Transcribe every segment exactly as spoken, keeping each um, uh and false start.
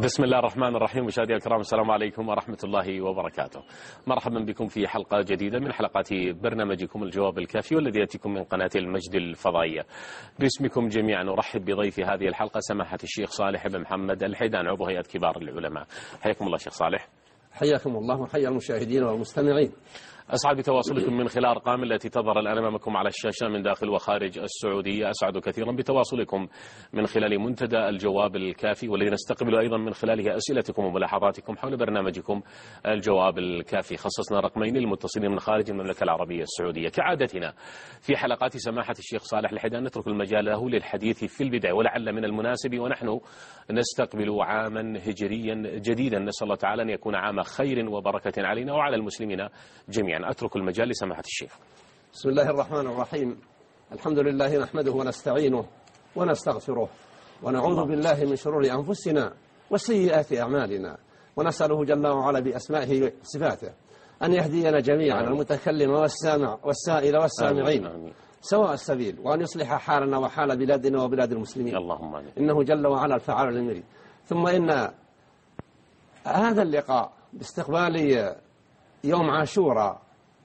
بسم الله الرحمن الرحيم. مشاهدينا الكرام، السلام عليكم ورحمة الله وبركاته. مرحبا بكم في حلقة جديدة من حلقات برنامجكم الجواب الكافي، والذي يأتيكم من قناة المجد الفضائية. باسمكم جميعا أرحب بضيف هذه الحلقة سماحة الشيخ صالح بن محمد الحيدان، عضو هيئة كبار العلماء. حياكم الله شيخ صالح. حياكم الله وحيا المشاهدين والمستمعين. أسعد بتواصلكم من خلال الأرقام التي تظهر الآن أمامكم على الشاشة من داخل وخارج السعودية. أسعد كثيرا بتواصلكم من خلال منتدى الجواب الكافي، والذي نستقبل أيضا من خلاله أسئلتكم وملاحظاتكم حول برنامجكم الجواب الكافي. خصصنا رقمين للمتصلين من خارج المملكة العربية السعودية. كعادتنا في حلقات سماحة الشيخ صالح الحيدان نترك المجال له للحديث في البداية، ولعل من المناسب ونحن نستقبل عاما هجريا جديدا، نسأل الله تعالى أن يكون عام خير وبركة علينا وعلى المسلمين جميعا. أترك المجال لسماحة الشيخ. بسم الله الرحمن الرحيم. الحمد لله نحمده ونستعينه ونستغفره ونعوذ بالله من شرور أنفسنا وسيئات أعمالنا، ونسأله جل وعلا بأسمائه وصفاته أن يهدينا جميعا المتكلم والسامع والسائل والسامعين سواء السبيل، وأن يصلح حالنا وحال بلادنا وبلاد المسلمين، اللهم آمين، إنه جل وعلا الفعال لما يريد. ثم إن هذا اللقاء باستقبال يوم عاشوراء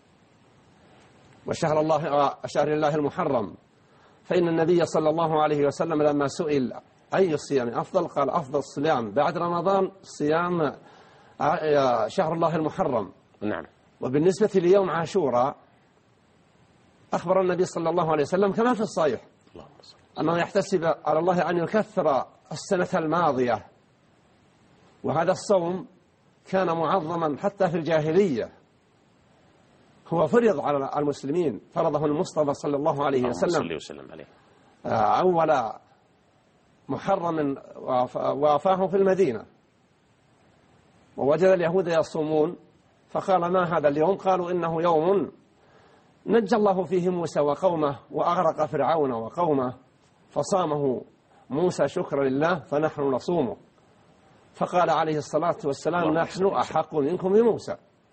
وشهر الله شهر الله المحرم، فإن النبي صلى الله عليه وسلم لما سئل أي الصيام أفضل قال أفضل الصيام بعد رمضان صيام شهر الله المحرم. نعم. وبالنسبة ليوم عاشوراء أخبر النبي صلى الله عليه وسلم كما في الصحيح أنه يحتسب على الله أن يكثر السنة الماضية، وهذا الصوم كان معظما حتى في الجاهلية، هو فرض على المسلمين، فرضه المصطفى صلى الله عليه وسلم وسلم عليه أول محرم وافاه في المدينة، ووجد اليهود يصومون فقال ما هذا اليوم؟ قالوا إنه يوم نجى الله فيه موسى وقومه وأغرق فرعون وقومه، فصامه موسى شكرا لله فنحن نصومه. فقال عليه الصلاة والسلام نحن أحق منكم بموسى،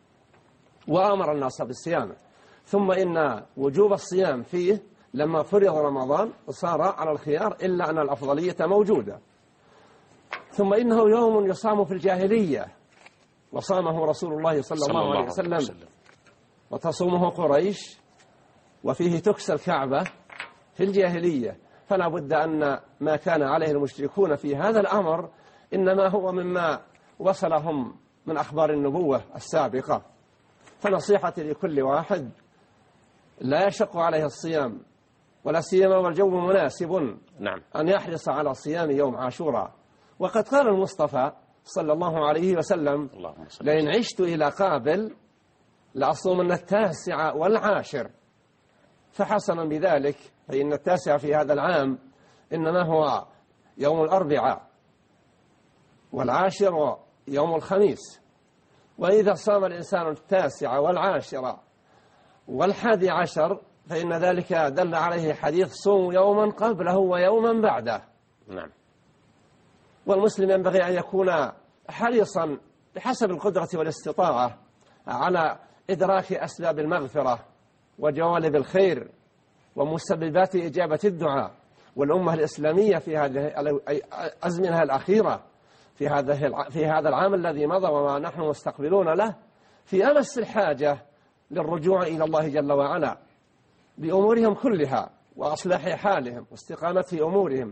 وأمر الناس بالصيام. ثم إن وجوب الصيام فيه لما فرض رمضان صار على الخيار، إلا أن الأفضلية موجودة. ثم إنه يوم يصام في الجاهلية وصامه رسول الله صلى, صلى الله عليه وسلم, وسلم وتصومه قريش، وفيه تكسى الكعبة في الجاهلية. فلا بد أن ما كان عليه المشركون في هذا الأمر إنما هو مما وصلهم من أخبار النبوة السابقة. فنصيحتي لكل واحد لا يشق عليه الصيام، ولا سيما والجو مناسب، نعم، أن يحرص على صيام يوم عاشوراء. وقد قال المصطفى صلى الله عليه وسلم لئن عشت إلى قابل لأصومن التاسع والعاشر. فحسنا بذلك، فإن التاسع في هذا العام إنما هو يوم الأربعاء، والعاشر يوم الخميس. وإذا صام الإنسان التاسع والعاشر والحادي عشر فإن ذلك دل عليه حديث صوم يوما قبله ويوما بعده. نعم. والمسلم ينبغي أن يكون حريصا بحسب القدرة والاستطاعة على إدراك أسباب المغفرة وجوانب الخير ومسببات إجابة الدعاء. والأمة الإسلامية في هذه الأزمنة الأخيرة في هذا في هذا العام الذي مضى وما نحن مستقبلون له في أمس الحاجة للرجوع إلى الله جل وعلا بأمورهم كلها، وأصلاح حالهم واستقامة أمورهم،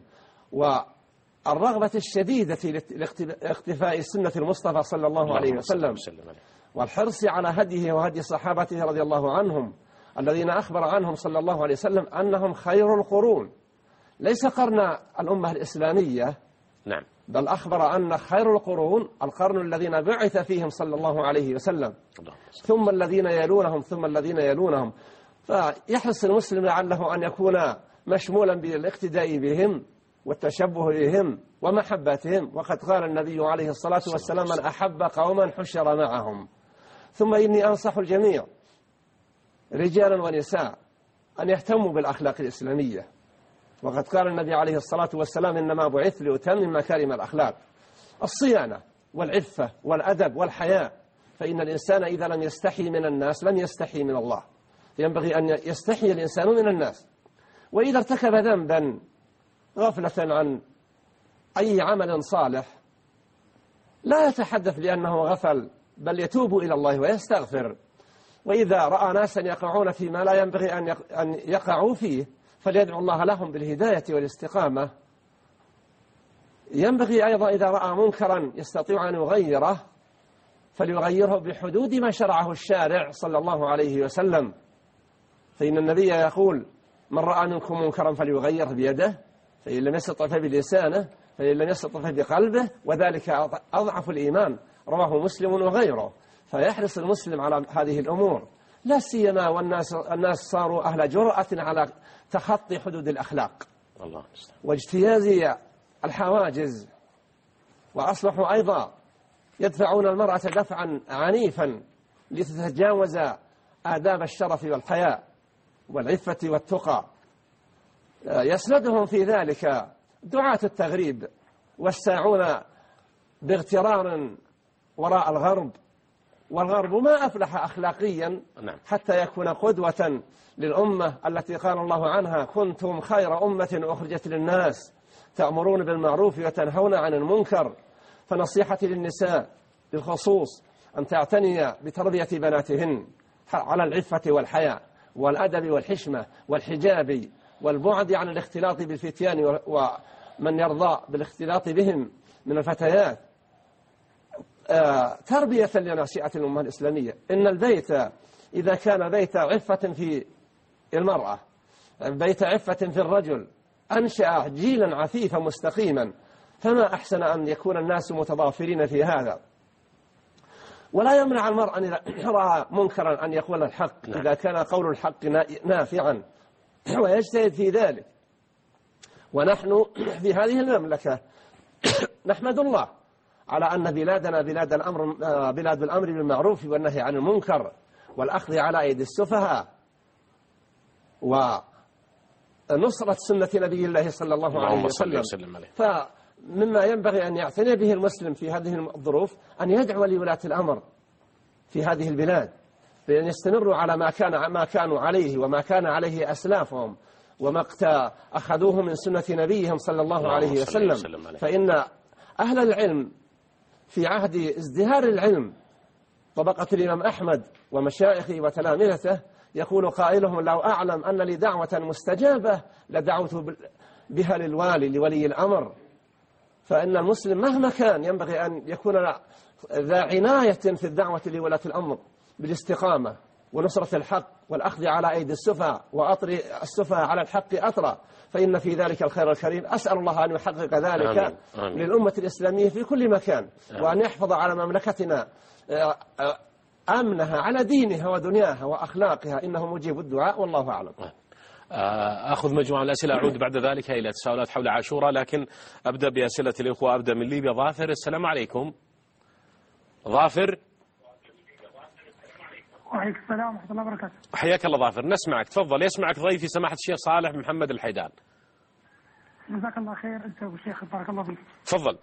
والرغبة الشديدة لاقتفاء سنة المصطفى صلى الله عليه وسلم، والحرص على هديه وهدي صحابته رضي الله عنهم الذين أخبر عنهم صلى الله عليه وسلم أنهم خير القرون، ليس قرن الأمة الإسلامية، نعم، بل أخبر أن خير القرون القرن الذين بعث فيهم صلى الله عليه وسلم، ثم الذين يلونهم ثم الذين يلونهم. فيحرص المسلم لعله أن يكون مشمولا بالاقتداء بهم والتشبه بهم ومحبتهم. وقد قال النبي عليه الصلاة والسلام من أحب قوما حشر معهم. ثم إني أنصح الجميع رجالا ونساء أن يهتموا بالأخلاق الإسلامية. وقد قال النبي عليه الصلاة والسلام إنما بعثت لأتمم مكارم الأخلاق، الصيانة والعفة والأدب والحياء. فإن الإنسان إذا لم يستحي من الناس لم يستحي من الله، ينبغي أن يستحي الإنسان من الناس. وإذا ارتكب ذنبا غفلة عن أي عمل صالح لا يتحدث لأنه غفل، بل يتوب إلى الله ويستغفر. وإذا رأى ناسا يقعون فيما لا ينبغي أن يقعوا فيه فليدعو الله لهم بالهداية والاستقامة. ينبغي أيضا إذا رأى منكرا يستطيع أن يغيره فليغيره بحدود ما شرعه الشارع صلى الله عليه وسلم، فإن النبي يقول: من رأى منكم منكرا فليغيره بيده، فإن لم يستطع فبلسانه، فإن لم يستطع فبقلبه، وذلك أضعف الإيمان. رواه مسلم وغيره. فيحرص المسلم على هذه الأمور، لا سيما والناس الناس صاروا أهل جرأة على تخطي حدود الأخلاق الله واجتياز الحواجز، وأصبحوا أيضا يدفعون المرأة دفعا عنيفا لتتجاوز آداب الشرف والحياء والعفة والتقى. يسندهم في ذلك دعاة التغريب والساعون باغترار وراء الغرب، والغرب ما أفلح أخلاقيا حتى يكون قدوة للأمة التي قال الله عنها: كنتم خير أمة أخرجت للناس تأمرون بالمعروف وتنهون عن المنكر. فنصيحتي للنساء بالخصوص أن تعتني بتربية بناتهن على العفة والحياء والأدب والحشمة والحجاب والبعد عن الاختلاط بالفتيان ومن يرضى بالاختلاط بهم من الفتيات، تربية لناشئة الأمة الإسلامية. إن البيت إذا كان بيت عفة في المرأة، بيت عفة في الرجل، أنشأ جيلا عفيفا مستقيما، فما أحسن أن يكون الناس متضافرين في هذا. ولا يمنع المرء أن يرى منكرا أن يقول الحق إذا كان قول الحق نافعا ويجتهد في ذلك. ونحن في هذه المملكة نحمد الله على أن بلادنا بلاد الأمر بلاد الأمر بالمعروف والنهي عن المنكر والأخذ على أيدي السفهاء ونصرة سنة نبي الله صلى الله عليه وسلم. فمما ينبغي أن يعتني به المسلم في هذه الظروف أن يدعو لولاة الأمر في هذه البلاد بأن يستمروا على ما كان ما كانوا عليه وما كان عليه أسلافهم وما أخذوه من سنة نبيهم صلى الله عليه وسلم. فإن أهل العلم في عهد ازدهار العلم طبقة الإمام أحمد ومشايخه وتلامذته يقول قائلهم: لو أعلم أن لي دعوة مستجابة لدعوت بها للوالي لولي الأمر. فإن المسلم مهما كان ينبغي أن يكون ذا عناية في الدعوة لولاة الأمر بالاستقامة ونصرة الحق والأخذ على أيدي السفهاء وأطر السفهاء على الحق أطرا، فإن في ذلك الخير الكريم. أسأل الله أن يحقق ذلك آمين. آمين. للأمة الإسلامية في كل مكان آمين. وأن يحفظ على مملكتنا أمنها على دينها ودنياها وأخلاقها، إنه مجيب الدعاء والله أعلم. أخذ مجموعة من الأسئلة، أعود بعد ذلك إلى تساؤلات حول عاشوراء، لكن أبدأ بأسئلة الإخوة. أبدأ من ليبيا. ظافر، السلام عليكم. ظافر. وعليكم السلام ورحمة الله وبركاته. حياك الله ظافر، نسمعك، تفضل. يسمعك ضيفي سماحة الشيخ صالح بن محمد الحيدان. جزاك الله خير أنت والشيخ، بارك الله فيك. تفضل.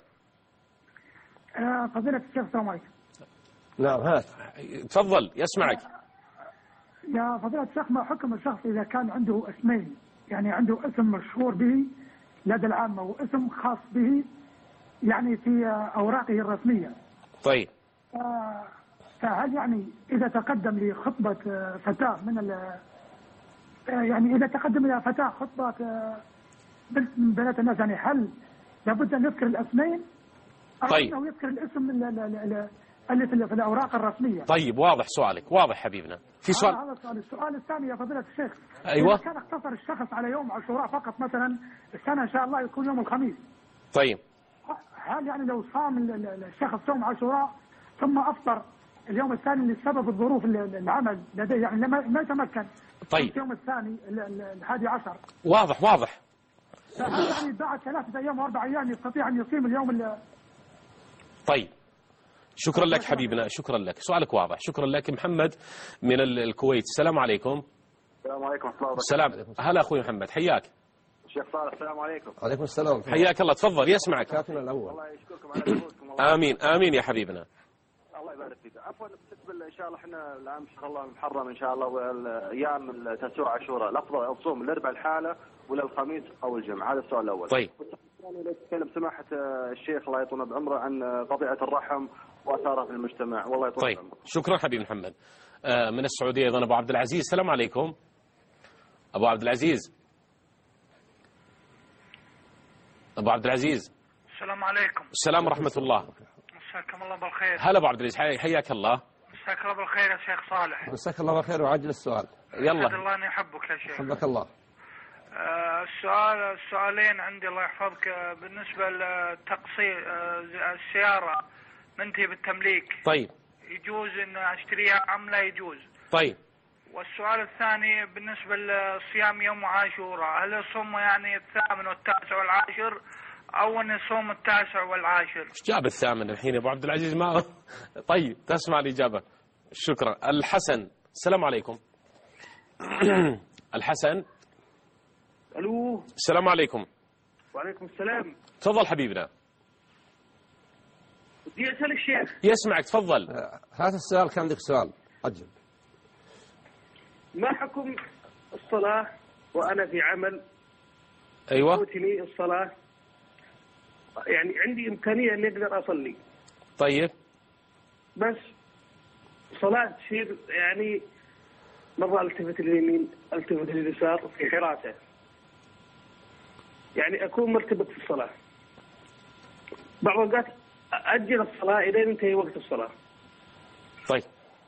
آه فضيلة الشيخ، السلام عليكم. نعم هات. تفضل يسمعك. يا فضيلة الشيخ، ما حكم الشخص إذا كان عنده اسمين، يعني عنده اسم مشهور به لدى العامة واسم خاص به يعني في أوراقه الرسمية؟ طيب. آه فهل يعني إذا تقدم لخطبة فتاة من ال يعني إذا تقدم إلى فتاة خطبة بنت من بنات الناس، يعني هل لابد أن يذكر الاسمين طيب. أو يذكر الاسم اللي في الأوراق الرسمية؟ طيب واضح سؤالك، واضح حبيبنا. في سؤال. هذا السؤال. السؤال الثاني يا فضيلة الشيخ، أيوة. إذا كان اقتصر الشخص على يوم عاشوراء فقط، مثلا السنة إن شاء الله يكون يوم الخميس، طيب هل يعني لو صام الشخص يوم عاشوراء ثم أفطر اليوم الثاني لسبب الظروف العمل لديه، يعني ما يتمكن طيب اليوم الثاني الحادي عشر، واضح واضح، فهل يعني بعد ثلاثة أيام وأربع أيام يستطيع أن يصيم اليوم اللي... طيب شكرا لك حبيبنا، شكرا لك، سؤالك واضح، شكرا لك. محمد من الكويت، السلام عليكم. السلام عليكم ورحمة الله وبركاته. السلام، هلا أخوي محمد، حياك. الشيخ صالح، السلام عليكم. وعليكم السلام. حياك الله، تفضل يسمعك. كافنا الأول. الله يشكركم على جهودكم. آمين آمين يا حبيبنا. الله يبارك فيك. عفوا بالنسبة إن شاء الله احنا العام إن شاء الله المحرم إن شاء الله والأيام تسوع عاشوراء، الأفضل الصوم الأربع الحالة ولا الخميس أو الجمعة؟ هذا السؤال الأول. طيب. يعني لو تتكلم سماحة الشيخ الله يطول بعمره عن قضية الرحم وأثارها في المجتمع، والله يطول طيب بعمره. شكرا حبيب محمد. آه من السعودية أيضا أبو عبد العزيز. السلام عليكم أبو عبد العزيز. أبو عبد العزيز. السلام عليكم. السلام ورحمة الله. مساكم الله بالخير. هلا أبو عبد العزيز، حياك الله. مساك الله بالخير يا شيخ صالح. مساك الله بالخير وعجل السؤال. يلا. أسعد الله أن يحبك يا شيخ. حبك الله. آه السؤال السؤالين عندي الله يحفظك. آه بالنسبة لتقسيط آه السيارة منتهي بالتمليك. طيب. يجوز أن أشتريها أم لا يجوز؟ طيب. والسؤال الثاني بالنسبة لصيام يوم عاشوراء، هل يصوم يعني الثامن والتاسع والعاشر أو أن يصوم التاسع والعاشر؟ ايش جاب الثامن الحين يا أبو عبد العزيز؟ ما طيب تسمع الإجابة. شكرا. الحسن. السلام عليكم. الحسن. ألو. السلام عليكم. وعليكم السلام. تفضل حبيبنا. بدي أسأل الشيخ. يسمعك تفضل. هذا السؤال كان عندك سؤال أجل. ما حكم الصلاة وأنا في عمل؟ أيوة. فوتني الصلاة، يعني عندي إمكانية إني أقدر أصلي. طيب. بس صلاة تصير يعني مرة التفت لليمين التفت لليسار في حراسة، يعني أكون مرتبط في الصلاة. بعض الأوقات أجل الصلاة إلى ينتهي وقت الصلاة. طيب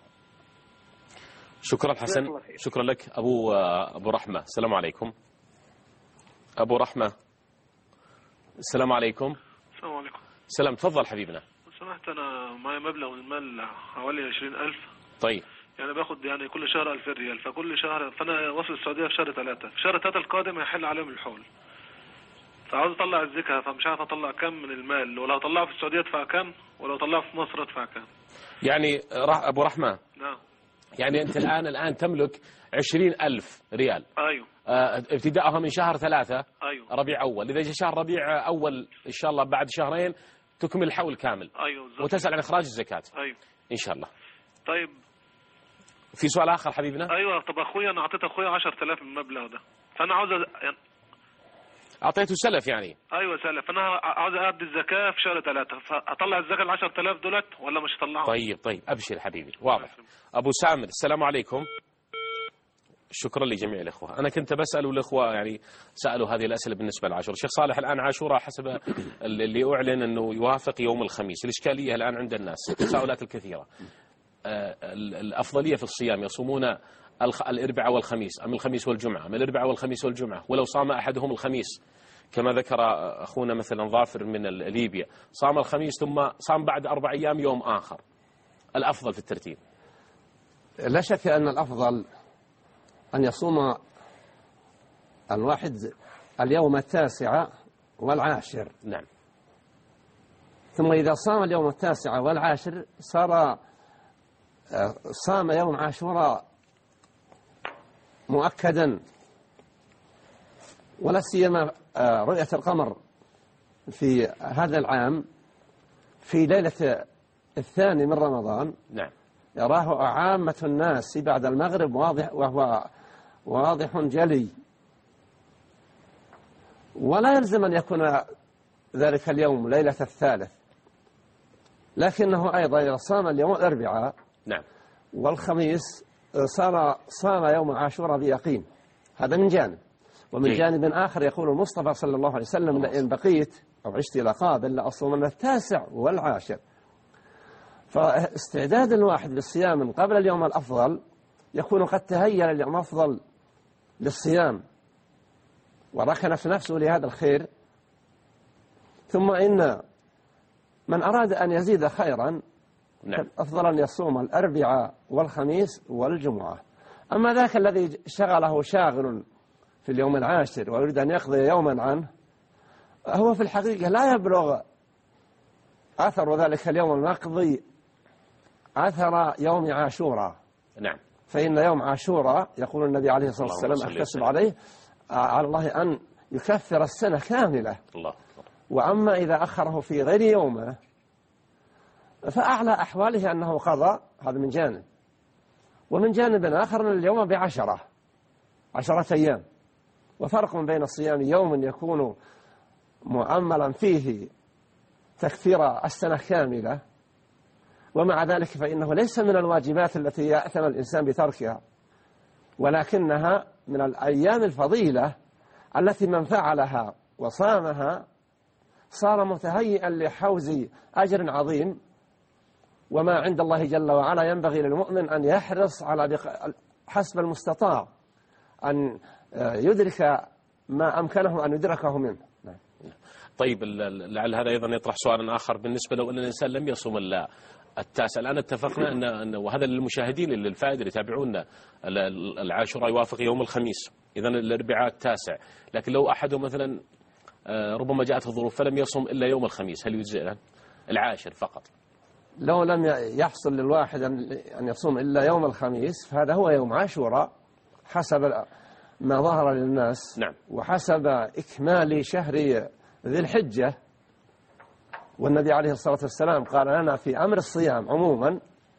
شكرا حسن، شكرا لك. أبو أبو رحمة. السلام عليكم. أبو رحمة. السلام عليكم. السلام عليكم. سلام. تفضل حبيبنا. سمحت أنا معي مبلغ من المال حوالي عشرين ألف. طيب. يعني باخد يعني كل شهر ألفين ريال، فكل شهر فأنا واصل السعودية في شهر ثلاثة، في شهر ثلاثة القادم هيحل عليهم الحول، فعاوز أطلع الزكاة، فمش عارف أطلع كم من المال، ولو أطلعه في السعودية أدفع كم، ولو أطلعه في مصر أدفع كم. يعني أبو رحمة. نعم. يعني أنت الآن الآن تملك عشرين ألف ريال. أيوه. آه ابتداءها من شهر ثلاثة. أيوه. ربيع أول. إذا جاء شهر ربيع أول إن شاء الله بعد شهرين تكمل الحول كامل. أيوه بالضبط. وتسأل عن إخراج الزكاة. أيوه. إن شاء الله. طيب. في سؤال آخر حبيبنا؟ أيوه. طب أخويا أنا أعطيت أخويا عشرة آلاف من المبلغ ده، فأنا عاوز يعني أعطيته سلف يعني. أيوه سلف، فأنا عاوز أدي الزكاة في شهر ثلاثة، فأطلع الزكاة ال عشرة آلاف دولت ولا مش هطلعهم؟ طيب طيب أبشر حبيبي. واضح. أبو سامر. السلام عليكم. شكرا لجميع الأخوة. أنا كنت بسأل الأخوة يعني سألوا هذه الأسئلة بالنسبة لعاشوراء. الشيخ صالح الآن عاشوراء حسب اللي أعلن أنه يوافق يوم الخميس. الإشكالية الآن عند الناس التساؤلات الكثيرة. الأفضلية في الصيام يصومون الأربعاء والخميس أم الخميس والجمعة؟ أم الأربعاء والخميس والجمعة؟ ولو صام أحدهم الخميس كما ذكر أخونا مثلا ظافر من ليبيا، صام الخميس ثم صام بعد أربع أيام يوم آخر، الأفضل في الترتيب؟ لا شك أن الأفضل أن يصوم الواحد اليوم التاسع والعاشر. نعم. ثم إذا صام اليوم التاسع والعاشر صار صام يوم عاشوراء مؤكدا، ولا سيما رؤية القمر في هذا العام في ليلة الثاني من رمضان. نعم. يراه عامة الناس بعد المغرب واضح، وهو واضح جلي، ولا يلزم أن يكون ذلك اليوم ليلة الثالث، لكنه أيضا إذا صام اليوم الأربعاء نعم والخميس صار صام يوم عاشوراء بيقين. هذا من جانب. ومن جي. جانب آخر يقول المصطفى صلى الله عليه وسلم: لئن بقيت أو عشت إلى قابل لأصومن التاسع والعاشر. فاستعداد الواحد للصيام من قبل اليوم الأفضل يكون قد تهيأ اليوم الأفضل للصيام وركن في نفسه لهذا الخير. ثم إن من أراد أن يزيد خيرا نعم. أفضل أن يصوم الأربعاء والخميس والجمعة. أما ذاك الذي شغله شاغل في اليوم العاشر ويريد أن يقضي يوما عنه، هو في الحقيقة لا يبلغ أثر ذلك اليوم المقضي أثر يوم عاشوراء. نعم. فإن يوم عاشوراء يقول النبي عليه الصلاة والسلام: أحتسب عليه على الله أن يكفر السنة كاملة. الله. وأما إذا أخره في غير يومه فأعلى أحواله أنه قضى. هذا من جانب. ومن جانب آخر أن اليوم بعشرة عشرة أيام، وفرق بين الصيام يوم يكون مؤملا فيه تكفير السنة كاملة، ومع ذلك فإنه ليس من الواجبات التي يأثم الإنسان بتركها، ولكنها من الأيام الفضيلة التي من فعلها وصامها صار متهيئا لحوز أجر عظيم. وما عند الله جل وعلا ينبغي للمؤمن أن يحرص على حسب المستطاع أن يدرك ما أمكنه أن يدركه منه. طيب لعل هذا أيضا يطرح سؤالا آخر بالنسبة لو أن الإنسان لم يصم إلا التاسع. الآن اتفقنا أن, أن وهذا للمشاهدين للفائدة اللي يتابعونا، العاشوراء يوافق يوم الخميس، إذن الأربعاء التاسع، لكن لو أحد مثلا ربما جاءته ظروف فلم يصم إلا يوم الخميس، هل يجزئ العاشر فقط؟ لو لم يحصل للواحد أن يصوم إلا يوم الخميس فهذا هو يوم عاشوراء حسب ما ظهر للناس. نعم. وحسب إكمال شهر ذي الحجة، والنبي عليه الصلاة والسلام قال لنا في أمر الصيام عموما: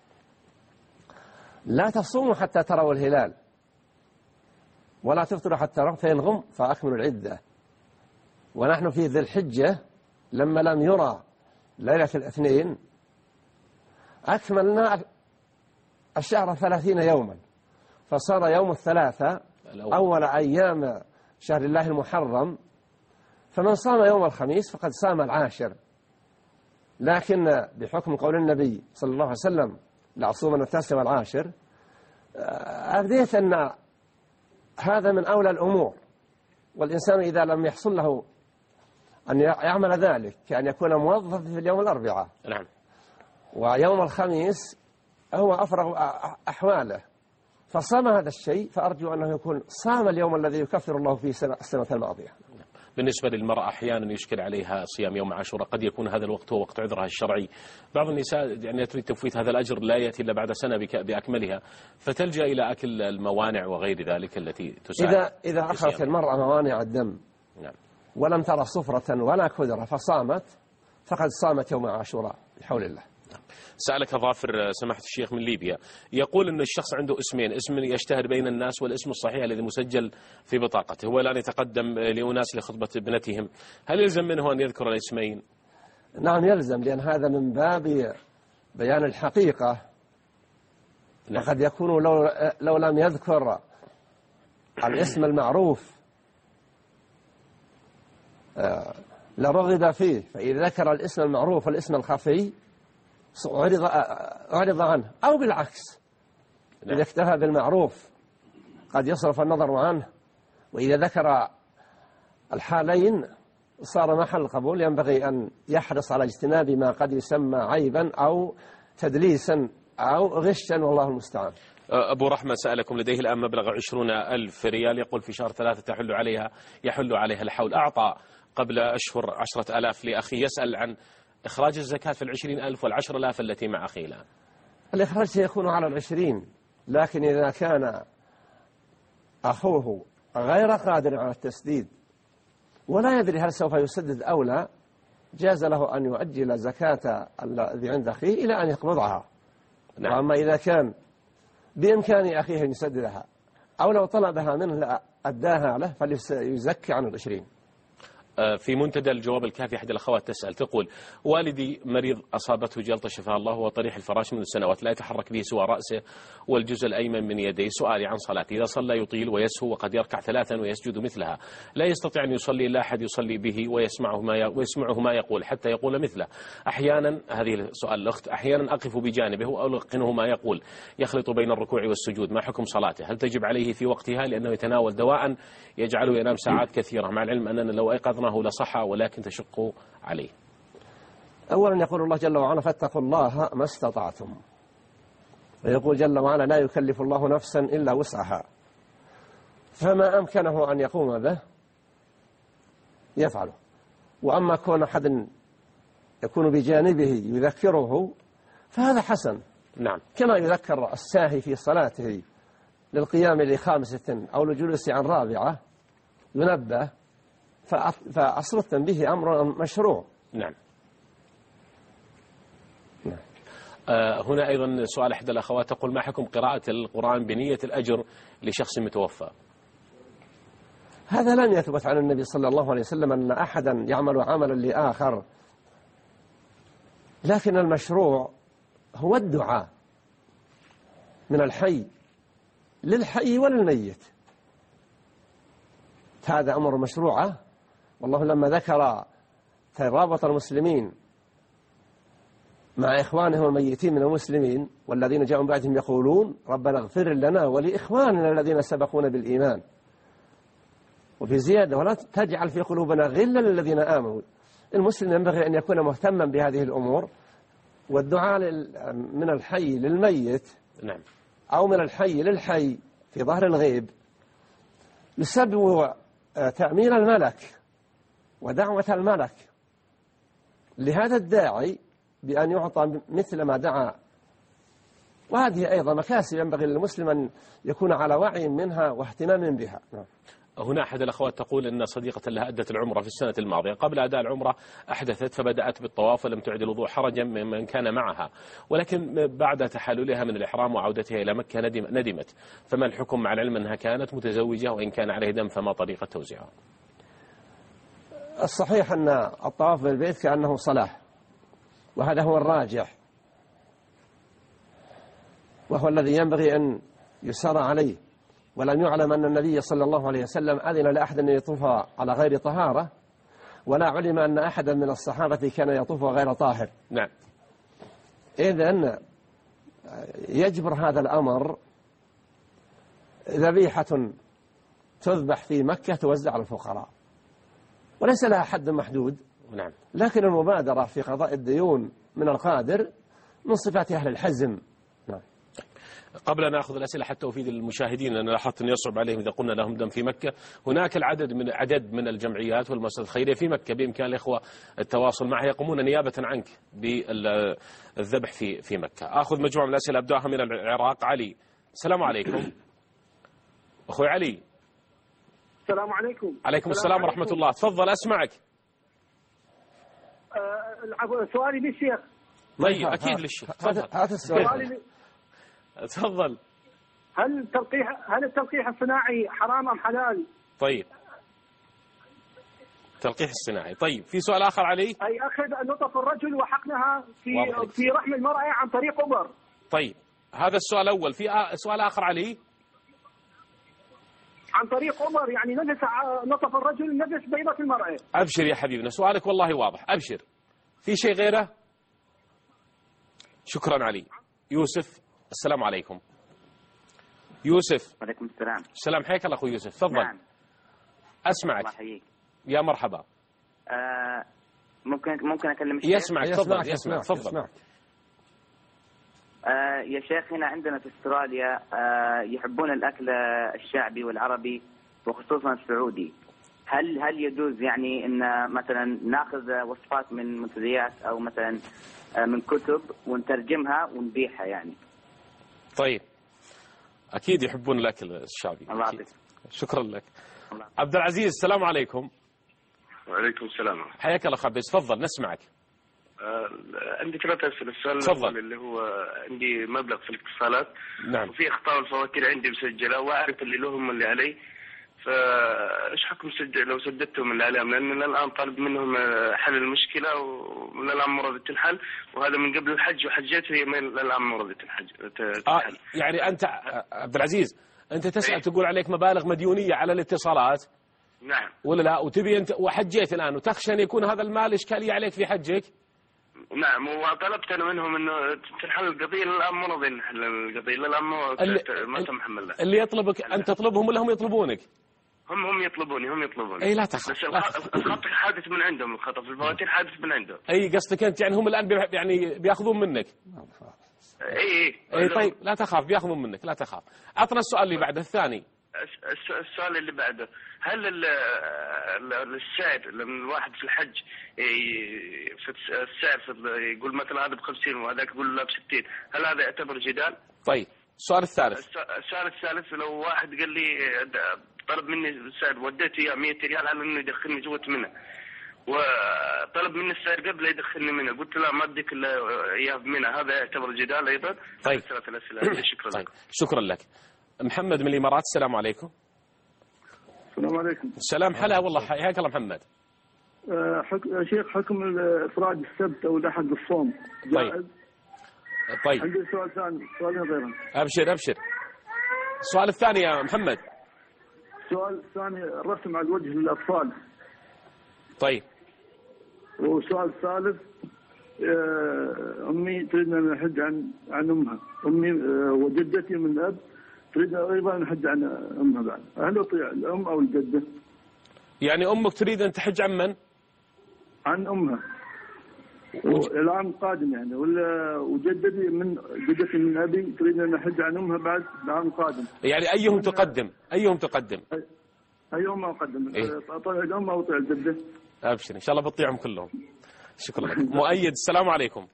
لا تصوموا حتى تروا الهلال ولا تفطروا حتى تروا، فإن غم فأكملوا العدة. ونحن في ذي الحجة لما لم يرى ليلة الاثنين أكملنا الشهر ثلاثين يوما، فصار يوم الثلاثة أول أيام شهر الله المحرم، فمن صام يوم الخميس فقد صام العاشر. لكن بحكم قول النبي صلى الله عليه وسلم: لا أصومن التاسع والعاشر، أبديت أن هذا من أولى الأمور، والإنسان إذا لم يحصل له أن يعمل ذلك كأن يكون موظفا في اليوم الأربعاء. نعم. ويوم الخميس هو أفرغ أحواله، فصام هذا الشيء، فأرجو أنه يكون صام اليوم الذي يكفر الله فيه السنة الماضية. بالنسبة للمرأة أحيانا يشكل عليها صيام يوم عاشوراء، قد يكون هذا الوقت هو وقت عذرها الشرعي. بعض النساء يعني تريد تفويت هذا الأجر لا يأتي إلا بعد سنة بأكملها، فتلجأ إلى أكل الموانع وغير ذلك التي تساعد. إذا إذا أخذت المرأة موانع الدم نعم. ولم ترى صفرة ولا كدرة فصامت، فقد صامت يوم عاشوراء بحول الله. سألك ظافر سماحة الشيخ من ليبيا، يقول أن الشخص عنده اسمين: اسم يشتهر بين الناس والاسم الصحيح الذي مسجل في بطاقته، هو الآن يتقدم لأناس لخطبة ابنتهم، هل يلزم منه أن يذكر الاسمين؟ نعم يلزم، لأن هذا من باب بيان الحقيقة. نعم. وقد يكون لو, لو لم يذكر الاسم المعروف لرغب فيه، فإذا ذكر الاسم المعروف والاسم الخفي عرض عرض عنه، أو بالعكس. إذا اكتفى بالمعروف قد يصرف النظر عنه، وإذا ذكر الحالين صار محل قبول. ينبغي أن يحرص على اجتناب ما قد يسمى عيبا أو تدليسا أو غشا، والله المستعان. أبو رحمة سألكم: لديه الآن مبلغ عشرون ألف ريال، يقول في شهر ثلاثة تحل عليها يحل عليها الحول. أعطى قبل أشهر عشرة ألاف لأخي، يسأل عن إخراج الزكاة في العشرين ألف والعشر ألاف التي مع أخي الآن. الإخراج سيكون على العشرين، لكن إذا كان أخوه غير قادر على التسديد ولا يدري هل سوف يسدد أو لا، جاز له أن يؤجل زكاة الذي عند أخيه إلى أن يقبضها. نعم. وأما إذا كان بإمكان أخيه أن يسددها أو لو طلبها منه أداها له فليزكي عن العشرين. في منتدى الجواب الكافي أحد الأخوات تسأل تقول: والدي مريض أصابته جلطة شفاه الله وطريح الفراش منذ سنوات، لا يتحرك به سوى رأسه والجزء الأيمن من يديه. سؤالي عن صلاته: إذا صلى يطيل ويسهو وقد يركع ثلاثا ويسجد مثلها، لا يستطيع أن يصلي إلا أحد يصلي به ويسمعه ما ويسمعه ما يقول حتى يقول مثله. أحيانا، هذه سؤال الأخت، أحيانا أقف بجانبه وألقنه ما يقول، يخلط بين الركوع والسجود، ما حكم صلاته؟ هل تجب عليه في وقتها لأنه يتناول دواء يجعله ينام ساعات كثيرة، مع العلم أننا لو أيقظنا لصحى ولكن تشق عليه؟ أولا يقول الله جل وعلا: فاتقوا الله ما استطعتم. ويقول جل وعلا: لا يكلف الله نفسا إلا وسعها. فما أمكنه أن يقوم به يفعله. وأما كون أحد يكون بجانبه يذكره فهذا حسن. نعم. كما يذكر الساهي في صلاته للقيام لخامسة أو للجلوس عن رابعة ينبه، فأصل التنبيه أمر مشروع. نعم. نعم. آه هنا أيضا سؤال أحد الأخوات تقول: ما حكم قراءة القرآن بنية الأجر لشخص متوفى؟ هذا لم يثبت عن النبي صلى الله عليه وسلم أن أحدا يعمل عملا لآخر، لكن المشروع هو الدعاء من الحي للحي وللميت، هذا أمر مشروعة. والله لما ذكر ترابط المسلمين مع إخوانهم الميتين من المسلمين والذين جاءوا من بعدهم يقولون ربنا اغفر لنا ولإخواننا الذين سبقونا بالإيمان، وفي زيادة ولا تجعل في قلوبنا غلا للذين آمنوا. المسلم ينبغي أن يكون مهتما بهذه الأمور، والدعاء من الحي للميت نعم أو من الحي للحي في ظهر الغيب يسبب تأمين الملك ودعوة الملك لهذا الداعي بأن يعطى مثل ما دعا. وهذه أيضا مكاسب ينبغي للمسلم أن يكون على وعي منها واهتمام بها. هنا أحد الأخوات تقول أن صديقة لها أدت العمرة في السنة الماضية، قبل أداء العمرة أحدثت فبدأت بالطواف ولم تعد الوضوء حرجا ممن كان معها، ولكن بعد تحللها من الإحرام وعودتها إلى مكة ندم ندمت، فما الحكم مع العلم أنها كانت متزوجة وإن كان عليه دم فما طريقة توزيعها؟ الصحيح أن الطواف بالبيت كأنه صلاة، وهذا هو الراجح وهو الذي ينبغي أن يسار عليه. ولم يعلم أن النبي صلى الله عليه وسلم أذن لأحد أن يطوف على غير طهارة، ولا علم أن أحدا من الصحابة كان يطوف غير طاهر. نعم. إذن يجبر هذا الأمر ذبيحة تذبح في مكة توزع على الفقراء، وليس لها حد محدود. نعم. لكن المبادرة في قضاء الديون من القادر من صفات أهل الحزم. نعم. قبل أن نأخذ الأسئلة حتى أفيد المشاهدين، أنا لاحظت أن يصعب عليهم إذا قلنا لهم دم في مكة. هناك العدد من عدد من الجمعيات والمؤسسات الخيرية في مكة بإمكان الإخوة التواصل معها، يقومون نيابة عنك بالذبح في في مكة. أخذ مجموعة من الأسئلة أبدأها من العراق. علي، السلام عليكم. أخوي علي. السلام عليكم. عليكم السلام ورحمة الله، تفضل أسمعك. أه سؤالي للشيخ. طيب أكيد للشيخ، تفضل. هات السؤال. تفضل. هل التلقيح هل التلقيح الصناعي حرام أم حلال؟ طيب تلقيح الصناعي. طيب في سؤال آخر علي؟ أي أخذ نطف الرجل وحقنها في في رحم المرأة عن طريق أبر. طيب هذا السؤال الأول. في سؤال آخر علي؟ عن طريق أبر، يعني نجس نطف الرجل نجس بيضة المرأة. أبشر يا حبيبنا، سؤالك والله واضح، أبشر. في شيء غيره؟ شكرا علي. يوسف، السلام عليكم. يوسف. وعليكم السلام. السلام، حياك الله أخو يوسف، تفضل. نعم. أسمعك. الله يحييك. يا مرحبا. آه ممكن ممكن أكلم الشيخ؟ يسمعك، تفضل. يسمعك، تفضل. آه يا شيخ، هنا عندنا في استراليا آه يحبون الأكل الشعبي والعربي وخصوصا السعودي. هل هل يجوز يعني ان مثلا ناخذ وصفات من منتديات او مثلا من كتب ونترجمها ونبيعها يعني؟ طيب اكيد يحبون الاكل الشعبي. الله يعطيك. شكرا لك. الله. عبد العزيز، السلام عليكم. وعليكم السلام. حياك الله خبيز، تفضل نسمعك. آه عندي ثلاث اسئله. السؤال الاول اللي هو عندي مبلغ في الاتصالات. نعم. وفي اخطاء الفواتير عندي مسجله واعرف اللي لهم واللي علي، فايش حكم سجل لو سددتهم اللي عليهم؟ لان الان طالب منهم حل المشكله ومن الان مرضت الحل، وهذا من قبل الحج وحجيت هي من الان مرضت الحج. آه يعني انت عبد العزيز انت تسال تقول عليك مبالغ مديونيه على الاتصالات. نعم. ولا لا؟ وتبي انت وحجيت الان وتخشى ان يكون هذا المال اشكاليه عليك في حجك؟ نعم، وطلبت انا منهم انه تنحل القضيه، الان مو راضيين نحل القضيه، الان ما سمح الله. اللي يطلبك انت تطلبهم ولا هم يطلبونك؟ هم هم يطلبوني هم يطلبوني اي لا تخاف. بس الخط حادث من عندهم، الخطا في الفواتير حادث من عندهم. اي قصدك انت يعني هم الان يعني بياخذون منك. اي اي اي طيب لا تخاف، بياخذون منك لا تخاف. اعطنا السؤال اللي بعده الثاني. السؤال اللي بعده، هل السعر لما الواحد في الحج في السعر يقول مثلا هذا ب خمسين وهذاك يقول لا ب ستين، هل هذا يعتبر جدال؟ طيب السؤال الثالث. السؤال الثالث، لو واحد قال لي طلب مني السعر وديته اياه مئة ريال على انه يدخلني جوه منه، وطلب مني السعر قبل يدخلني منه، قلت لا ما اديك الا اياه بمنى، هذا يعتبر جدال ايضا؟ طيب ثلاث الاسئله. شكرا طيب. لك. شكرا لك. محمد من الامارات، السلام عليكم. السلام عليكم. السلام، حلا والله، حياك الله محمد. أه حك... يا شيخ، حكم إفراد السبت أو لحد الصوم جائز؟ طيب طيب عندي سؤال ثاني، سؤالين غيره. أبشر أبشر. السؤال الثاني يا محمد. السؤال الثاني الرسم على الوجه للأطفال. طيب. والسؤال الثالث أمي تريد أن أحج عن عن أمها، أمي وجدتي من الأب تريد أيضا أن أحج عن أمها بعد، هل أطيع الأم أو الجدة؟ يعني أمك تريد أن تحج عن من؟ عن أمها العام القادم يعني، ولا وجدتي من جدتي من أبي تريد أن أحج عن أمها بعد العام القادم. يعني أيهم تقدم؟ أيهم تقدم؟ أيهم أقدم؟ إيه؟ أطيع الأم أو أطيع الجدة؟ أبشر إن شاء الله بطيعهم كلهم. شكرا لك. مؤيد، السلام عليكم.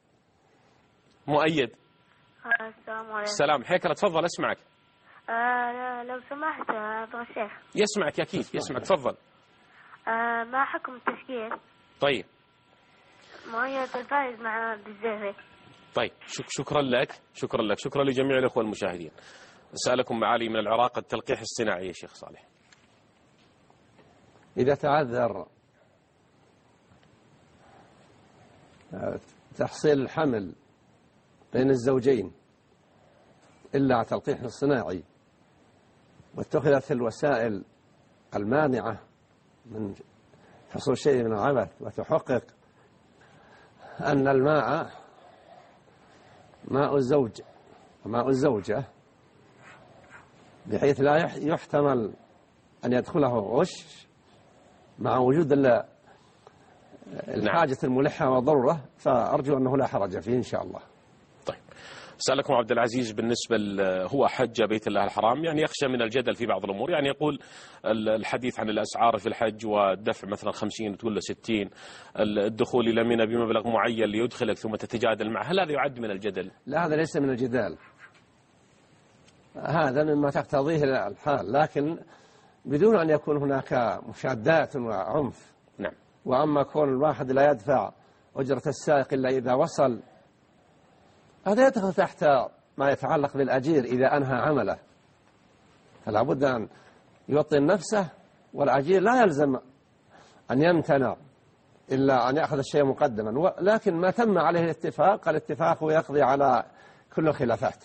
مؤيد. السلام عليكم. السلام، حياك الله، تفضل أسمعك. آه لو سمحت أبو الشيخ. يسمعك أكيد، يسمعك، تفضل. آه ما حكم التشكيل؟ طيب. مؤيد الفائز مع بالزهري. طيب، شك شكرا لك، شكرا لك، شكرا لجميع الأخوة المشاهدين. سألكم معالي من العراق التلقيح الصناعي يا شيخ صالح. إذا تعذر تحصيل الحمل بين الزوجين إلا على التلقيح الصناعي واتخذت الوسائل المانعة من حصول شيء من العبث وتحقق أن الماء ماء الزوج وماء الزوجة بحيث لا يحتمل أن يدخله غش مع وجود الحاجة الملحة والضرورة، فأرجو أنه لا حرج فيه إن شاء الله. طيب، سألكم عبد العزيز بالنسبة هو حج بيت الله الحرام، يعني يخشى من الجدل في بعض الأمور، يعني يقول الحديث عن الأسعار في الحج والدفع مثلا خمسين وتقول له ستين، الدخول إلى منى بمبلغ معين ليدخلك ثم تتجادل معه، هل هذا يعد من الجدل؟ لا، هذا ليس من الجدال، هذا مما تقتضيه الحال، لكن بدون أن يكون هناك مشادات وعنف. نعم. وأما كون الواحد لا يدفع أجرة السائق إلا إذا وصل، هذا يدخل تحت ما يتعلق بالأجير إذا أنهى عمله، فلا بد أن يوطن نفسه، والأجير لا يلزم أن يمتنع إلا أن يأخذ الشيء مقدما، لكن ما تم عليه الاتفاق، الاتفاق يقضي على كل الخلافات.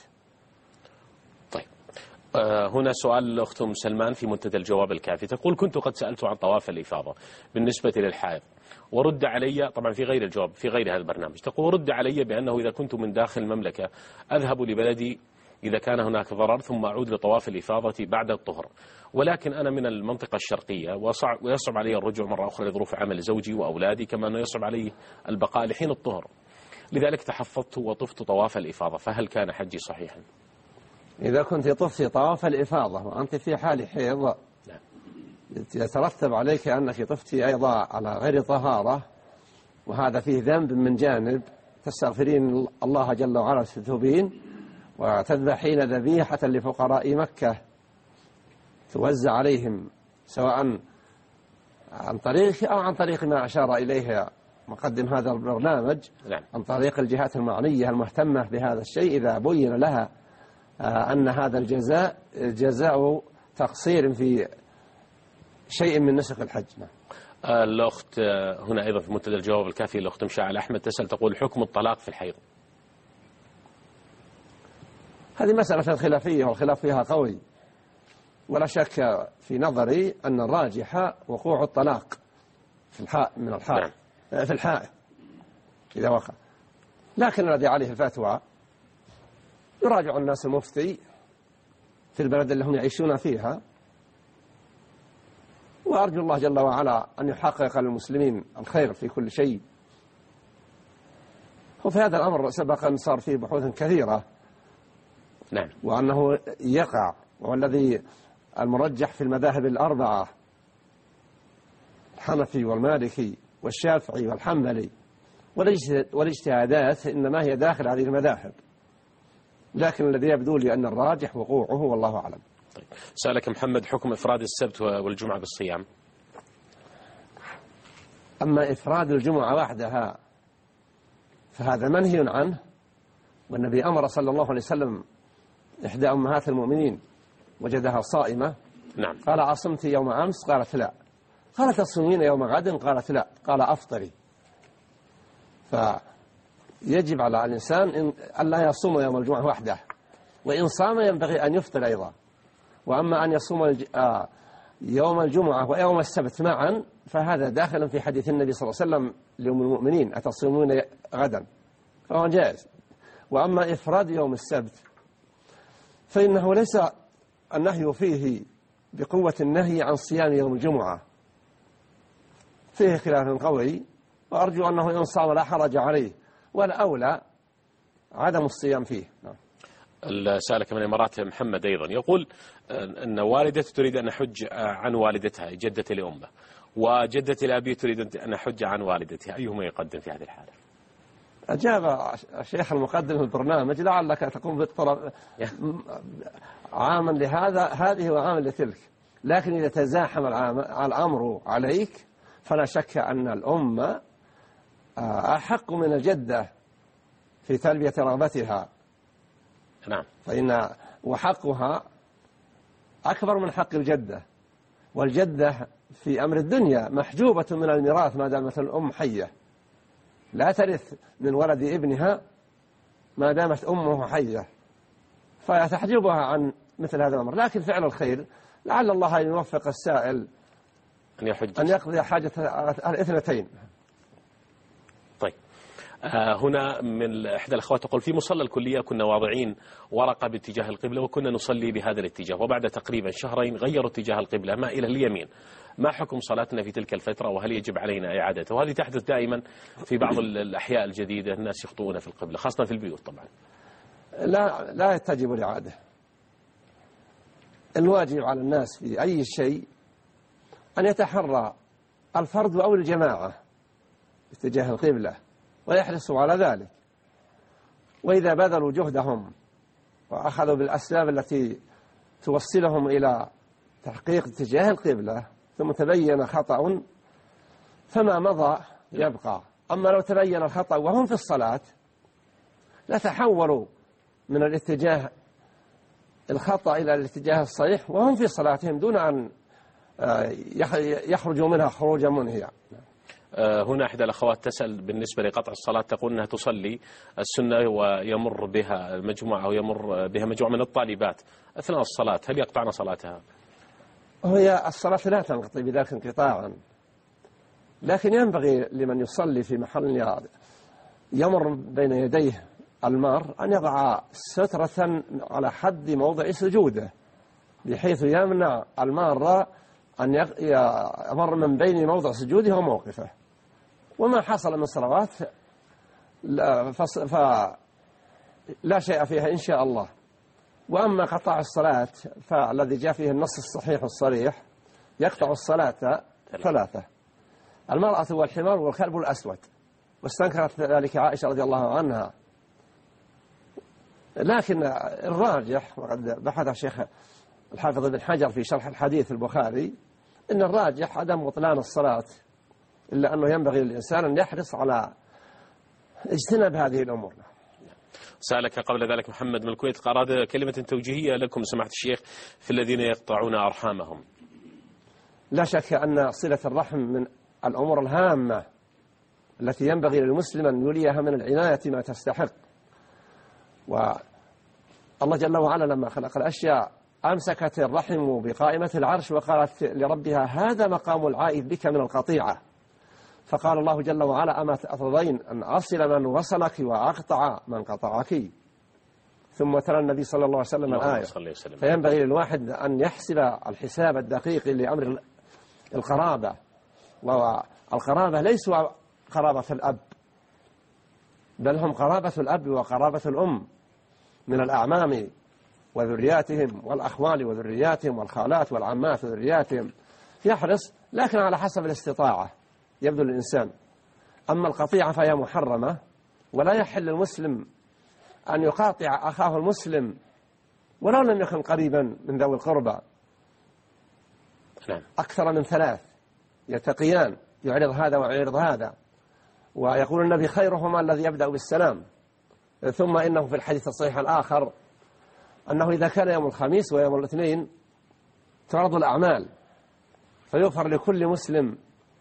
هنا سؤال الأخت أم سلمان في منتدى الجواب الكافي، تقول كنت قد سألت عن طواف الإفاضة بالنسبة للحائض ورد علي، طبعا في غير الجواب في غير هذا البرنامج، تقول رد علي بأنه إذا كنت من داخل المملكة أذهب لبلدي إذا كان هناك ضرر ثم أعود لطواف الإفاضة بعد الطهر، ولكن أنا من المنطقة الشرقية ويصعب علي الرجوع مرة أخرى لظروف عمل زوجي وأولادي، كما أنه يصعب علي البقاء لحين الطهر، لذلك تحفظت وطفت طواف الإفاضة، فهل كان حجي صحيحا؟ إذا كنت طفت طواف الإفاضة وأنت في حال حيض يترتب عليك أنك طفتي أيضا على غير طهارة، وهذا فيه ذنب من جانب، تستغفرين الله جل وعلا وتتوبين وتذبحين ذبيحة لفقراء مكة توزع عليهم سواء عن طريق أو عن طريق ما أشار إليه مقدم هذا البرنامج، عن طريق الجهات المعنية المهتمة بهذا الشيء، إذا بين لها أن هذا الجزاء جزاء تقصير في شيء من نسك الحج. الأخت هنا أيضا في منتدى الجواب الكافي، الأخت مشاعل أحمد تسأل تقول حكم الطلاق في الحيض. هذه مسألة خلافية والخلاف فيها قوي، ولا شك في نظري أن الراجح وقوع الطلاق في الحائض من الحائض في الحائض إذا وقع، لكن الذي عليه الفتوى يراجع الناس المفتي في البلد اللي هم يعيشون فيها، وأرجو الله جل وعلا أن يحقق للمسلمين الخير في كل شيء. وفي هذا الأمر سبق أن صار فيه بحوث كثيرة، نعم، وأنه يقع، والذي المرجح في المذاهب الأربعة الحنفي والمالكي والشافعي والحنبلي، والاجتهادات إنما هي داخل هذه المذاهب، لكن الذي يبدو لي أن الراجح وقوعه والله أعلم. طيب. سألك محمد حكم إفراد السبت والجمعة بالصيام. أما إفراد الجمعة وحدها فهذا منهي عنه، والنبي أمر صلى الله عليه وسلم إحدى أمهات المؤمنين وجدها صائمة نعم. قال أصمت يوم أمس؟ قالت لا. قال تصومين يوم غد؟ قالت لا. قال أفطري. فيجب على الإنسان أن لا يصوم يوم الجمعة وحده، وإن صام ينبغي أن يفطر أيضا. وأما أن يصوم يوم الجمعة ويوم السبت معا فهذا داخل في حديث النبي صلى الله عليه وسلم لأم المؤمنين أتصومون غدا، فهو جائز. وأما إفراد يوم السبت فإنه ليس النهي فيه بقوة النهي عن صيام يوم الجمعة، فيه خلاف قوي، وأرجو أنه إن صام لا حرج عليه، والأولى عدم الصيام فيه. نعم. سألك من الإمارات محمد أيضا يقول أن والدتي تريد أن أحج عن والدتها جدتي لأمه، وجدتي لأبي تريد أن أحج عن والدتها، أيهما يقدم في هذه الحالة؟ أجاب الشيخ المقدم في البرنامج لعلك تقوم بالطلب عاما لهذا هذه وعاما لتلك، لكن إذا تزاحم الأمر عليك فلا شك أن الأم أحق من الجدة في تلبية رغبتها. نعم. فإن وحقها أكبر من حق الجدة، والجدة في أمر الدنيا محجوبة من الميراث ما دامت الأم حية، لا ترث من ولد ابنها ما دامت أمه حية، فتحجبها عن مثل هذا الأمر. لكن فعل الخير لعل الله أن يوفق السائل أن يحج أن يقضي حاجة الاثنتين. طيب، آه هنا من إحدى الأخوات تقول في مصلى الكلية كنا واضعين ورقة باتجاه القبلة وكنا نصلي بهذا الاتجاه، وبعد تقريبا شهرين غيروا اتجاه القبلة مائلة اليمين، ما حكم صلاتنا في تلك الفترة وهل يجب علينا إعادته؟ وهذه تحدث دائما في بعض الأحياء الجديدة، الناس يخطئون في القبلة خاصة في البيوت طبعا. لا لا تجب الإعادة. الواجب على الناس في أي شيء أن يتحرى الفرد أو الجماعة اتجاه القبلة ويحرصوا على ذلك، وإذا بذلوا جهدهم وأخذوا بالأسباب التي توصلهم إلى تحقيق اتجاه القبلة ثم تبين خطأ فما مضى يبقى. أما لو تبين الخطأ وهم في الصلاة لا تحولوا من الاتجاه الخطأ إلى الاتجاه الصحيح وهم في صلاتهم دون أن يخرجوا منها خروجا منهيا. هنا إحدى الأخوات تسأل بالنسبة لقطع الصلاة، تقول أنها تصلي السنة ويمر بها مجموعة أو يمر بها مجموعة من الطالبات أثناء الصلاة، هل يقطعن صلاتها؟ هي الصلاة لا تنقطع بذلك انقطاعا، لكن ينبغي لمن يصلي في محل يمر بين يديه المار أن يضع سترة على حد موضع سجوده بحيث يمنع المار أن يمر من بين موضع سجوده وموقفه. وما حصل من صلوات فلا شيء فيها إن شاء الله. وأما قطع الصلاة فالذي جاء فيه النص الصحيح الصريح يقطع الصلاة ثلاثة: المرأة والحمار والكلب الأسود، واستنكرت ذلك عائشة رضي الله عنها. لكن الراجح، وقد بحث الشيخ الحافظ ابن حجر في شرح الحديث البخاري، إن الراجح عدم بطلان الصلاة، إلا أنه ينبغي للإنسان أن يحرص على اجتناب هذه الأمور. سألك قبل ذلك محمد من الكويت، أراد كلمة توجيهية لكم سماحة الشيخ في الذين يقطعون أرحامهم. لا شك أن صلة الرحم من الأمور الهامة التي ينبغي للمسلم أن يوليها من العناية ما تستحق. والله جل وعلا لما خلق الأشياء أمسكت الرحم بقائمة العرش وقالت لربها هذا مقام العائد بك من القطيعة، فقال الله جل وعلا أما ترضين أن أصل من وصلك وأقطع من قطعك. ثم ترى النبي صلى الله عليه وسلم الآية. فينبغي للواحد أن يحسب الحساب الدقيق لأمر القرابة، والقرابة ليسوا قرابة الأب، بل هم قرابة الأب وقرابة الأم من الأعمام وذرياتهم والأخوال وذرياتهم والخالات والعمات وذرياتهم. يحرص لكن على حسب الاستطاعة يبذل الإنسان. أما القطيعة فهي محرمة، ولا يحل المسلم أن يقاطع أخاه المسلم ولو لم يكن قريبا من ذوي القربى. أكثر من ثلاث يلتقيان يعرض هذا ويعرض هذا، ويقول النبي خيرهما الذي يبدأ بالسلام. ثم إنه في الحديث الصحيح الآخر أنه إذا كان يوم الخميس ويوم الاثنين تعرض الأعمال فيغفر لكل مسلم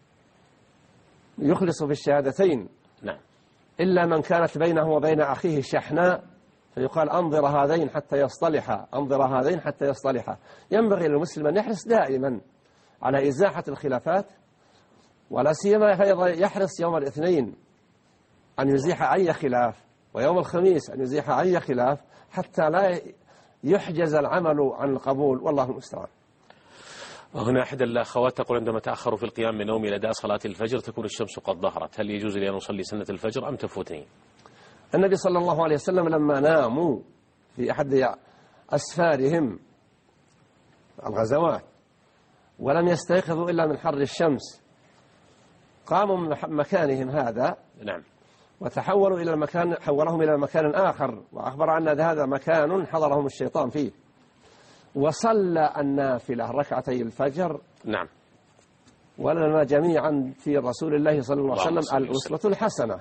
يخلص في الشهادتين. نعم. إلا من كانت بينه وبين أخيه شحناء فيقال أنظر هذين حتى يصطلحا، أنظر هذين حتى يصطلحا. ينبغي للمسلم أن يحرص دائما على إزاحة الخلافات، ولا سيما يحرص يوم الاثنين أن يزيح أي خلاف، ويوم الخميس أن يزيح أي خلاف، حتى لا يحجز العمل عن القبول، والله المستعان. وهنا أحد الأخوات تقول عندما تأخروا في القيام من نومي لدى صلاة الفجر تكون الشمس قد ظهرت، هل يجوز لي أن أصلي سنة الفجر أم تفوتني؟ النبي صلى الله عليه وسلم لما ناموا في أحد أسفارهم الغزوات ولم يستيقظوا إلا من حر الشمس قاموا من مكانهم هذا. نعم. وتحولوا إلى المكان، حولهم إلى مكان آخر، وأخبر أن هذا مكان حضرهم الشيطان فيه، وصلى النافلة ركعتي الفجر. نعم. ولنا جميعا في رسول الله صلى الله عليه وسلم الأسوة الحسنة.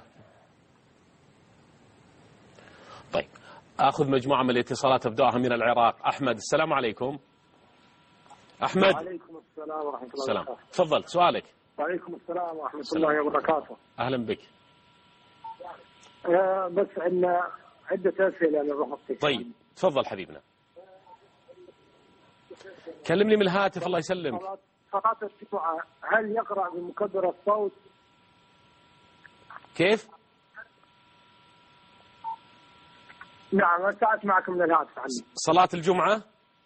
طيب، أخذ مجموعة من الاتصالات أبدأها من العراق. أحمد، السلام عليكم. أحمد. وعليكم السلام ورحمة الله السلام. وبركاته. تفضل سؤالك. وعليكم السلام ورحمة السلام. الله وبركاته. أهلا بك. آه بس عندنا عدة أسئلة للرفقة. طيب تفضل حبيبنا. كلمني من الهاتف الله يسلمك. صلاة الجمعة هل يقرأ بمكبر الصوت؟ كيف؟ نعم سألت معكم من الهاتف عني. صلاة الجمعة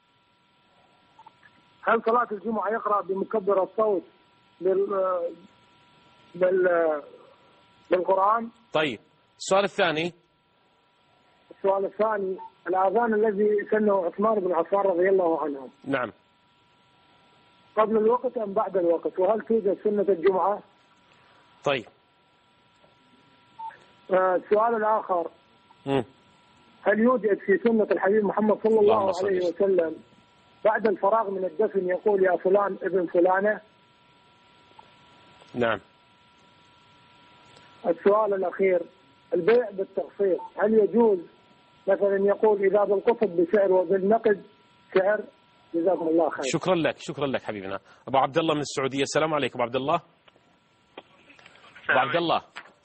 هل صلاة الجمعة يقرأ بمكبر الصوت بال بال بالقرآن؟ طيب السؤال الثاني. السؤال الثاني الأذان الذي سنه عثمان بن عفان رضي الله عنه. نعم. قبل الوقت أم بعد الوقت؟ وهل توجد سنة الجمعة؟ طيب. آه السؤال الآخر. م. هل يوجد في سنة الحبيب محمد صلى الله, الله عليه وسلم بعد الفراغ من الدفن يقول يا فلان ابن فلانة؟ نعم. السؤال الأخير البيع بالتقسيط هل يجوز مثلا يقول إذا بالقسط بسعر وبالنقد سعر؟ جزاكم الله خير. شكرا لك شكرا لك حبيبنا. أبو عبد الله من السعودية. السلام عليكم أبو عبد الله. أبو عبد الله.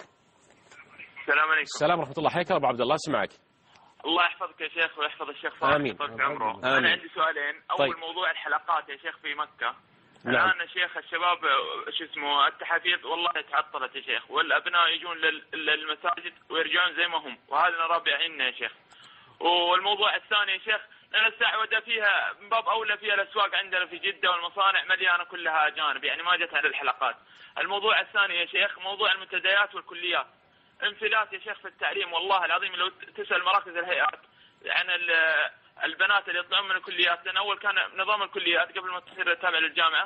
السلام عليكم. السلام ورحمة الله. حياك أبو عبد الله اسمعك. الله يحفظك يا شيخ ويحفظ الشيخ فاضل آمين. يطول في عمره. آمين. أنا عندي سؤالين. أول طيب. موضوع الحلقات يا شيخ في مكة. نعم. الآن يا شيخ الشباب شو اسمه التحافيظ والله تعطلت يا شيخ، والأبناء يجون للمساجد ويرجعون زي ما هم، وهذا نرى بعيننا يا شيخ. والموضوع الثاني يا شيخ لأن السعودة فيها من باب أولى فيها الأسواق عندنا في جدة والمصانع مليانة كلها أجانب، يعني ما جت على الحلقات. الموضوع الثاني يا شيخ موضوع المنتديات والكليات. انفلات يا شيخ في التعليم والله العظيم. لو تسأل مراكز الهيئات عن البنات اللي يطلعون من الكليات، لأن أول كان نظام الكليات قبل ما تصير تابع للجامعة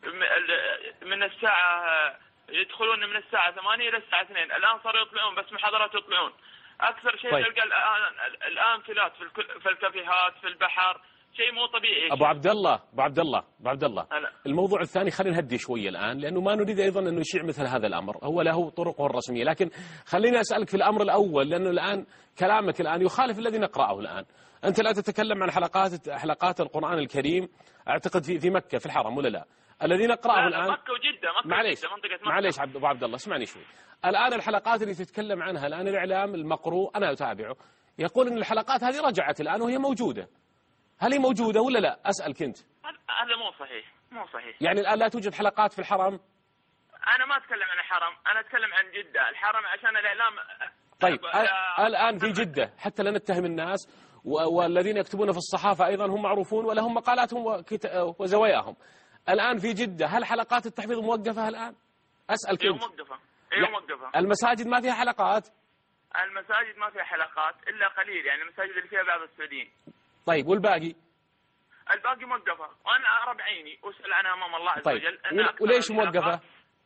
من الساعة يدخلون من الساعة ثمانية إلى الساعة اثنين، الآن صاروا يطلعون بس محاضرات يطلعون. أكثر شيء طيب. نلقى الآن الآن انفلات في في الكافيهات في البحر، شيء مو طبيعي. أبو عبد الله أبو عبد الله أبو عبد الله هلا. الموضوع الثاني خلينا نهدي شوية الآن، لأنه ما نريد أيضا أنه يشيع مثل هذا الأمر، هو له طرقه الرسمية، لكن خليني أسألك في الأمر الأول، لأنه الآن كلامك الآن يخالف الذي نقرأه الآن. أنت لا تتكلم عن حلقات حلقات القرآن الكريم أعتقد في في مكة في الحرم ولا لا؟ الذي نقرأه لا الآن مكة وجدة مكة معليش وجدة منطقة مكة. معليش أبو عبد الله اسمعني شوي. الآن الحلقات اللي تتكلم عنها الآن الإعلام المقروء أنا أتابعه يقول أن الحلقات هذه رجعت الآن وهي موجودة. هل هي موجودة ولا لا؟ أسألك أنت. هذا مو صحيح مو صحيح. يعني الآن لا توجد حلقات في الحرم؟ أنا ما أتكلم عن الحرم، أنا أتكلم عن جدة. الحرم عشان الإعلام. طيب الآن في جدة حتى لا نتهم الناس، والذين يكتبون في الصحافة أيضا هم معروفون ولهم مقالاتهم وزواياهم. الآن في جدة هل حلقات التحفيظ موقفة الآن؟ أسألك إيه أنت. موقفة إيه موقفة. المساجد ما فيها حلقات؟ المساجد ما فيها حلقات إلا قليل، يعني المساجد اللي فيها بعض السعوديين. طيب والباقي؟ الباقي موقفة، وأنا أرى بعيني وأسأل عنها أمام الله عز طيب. وجل. وليش موقفة؟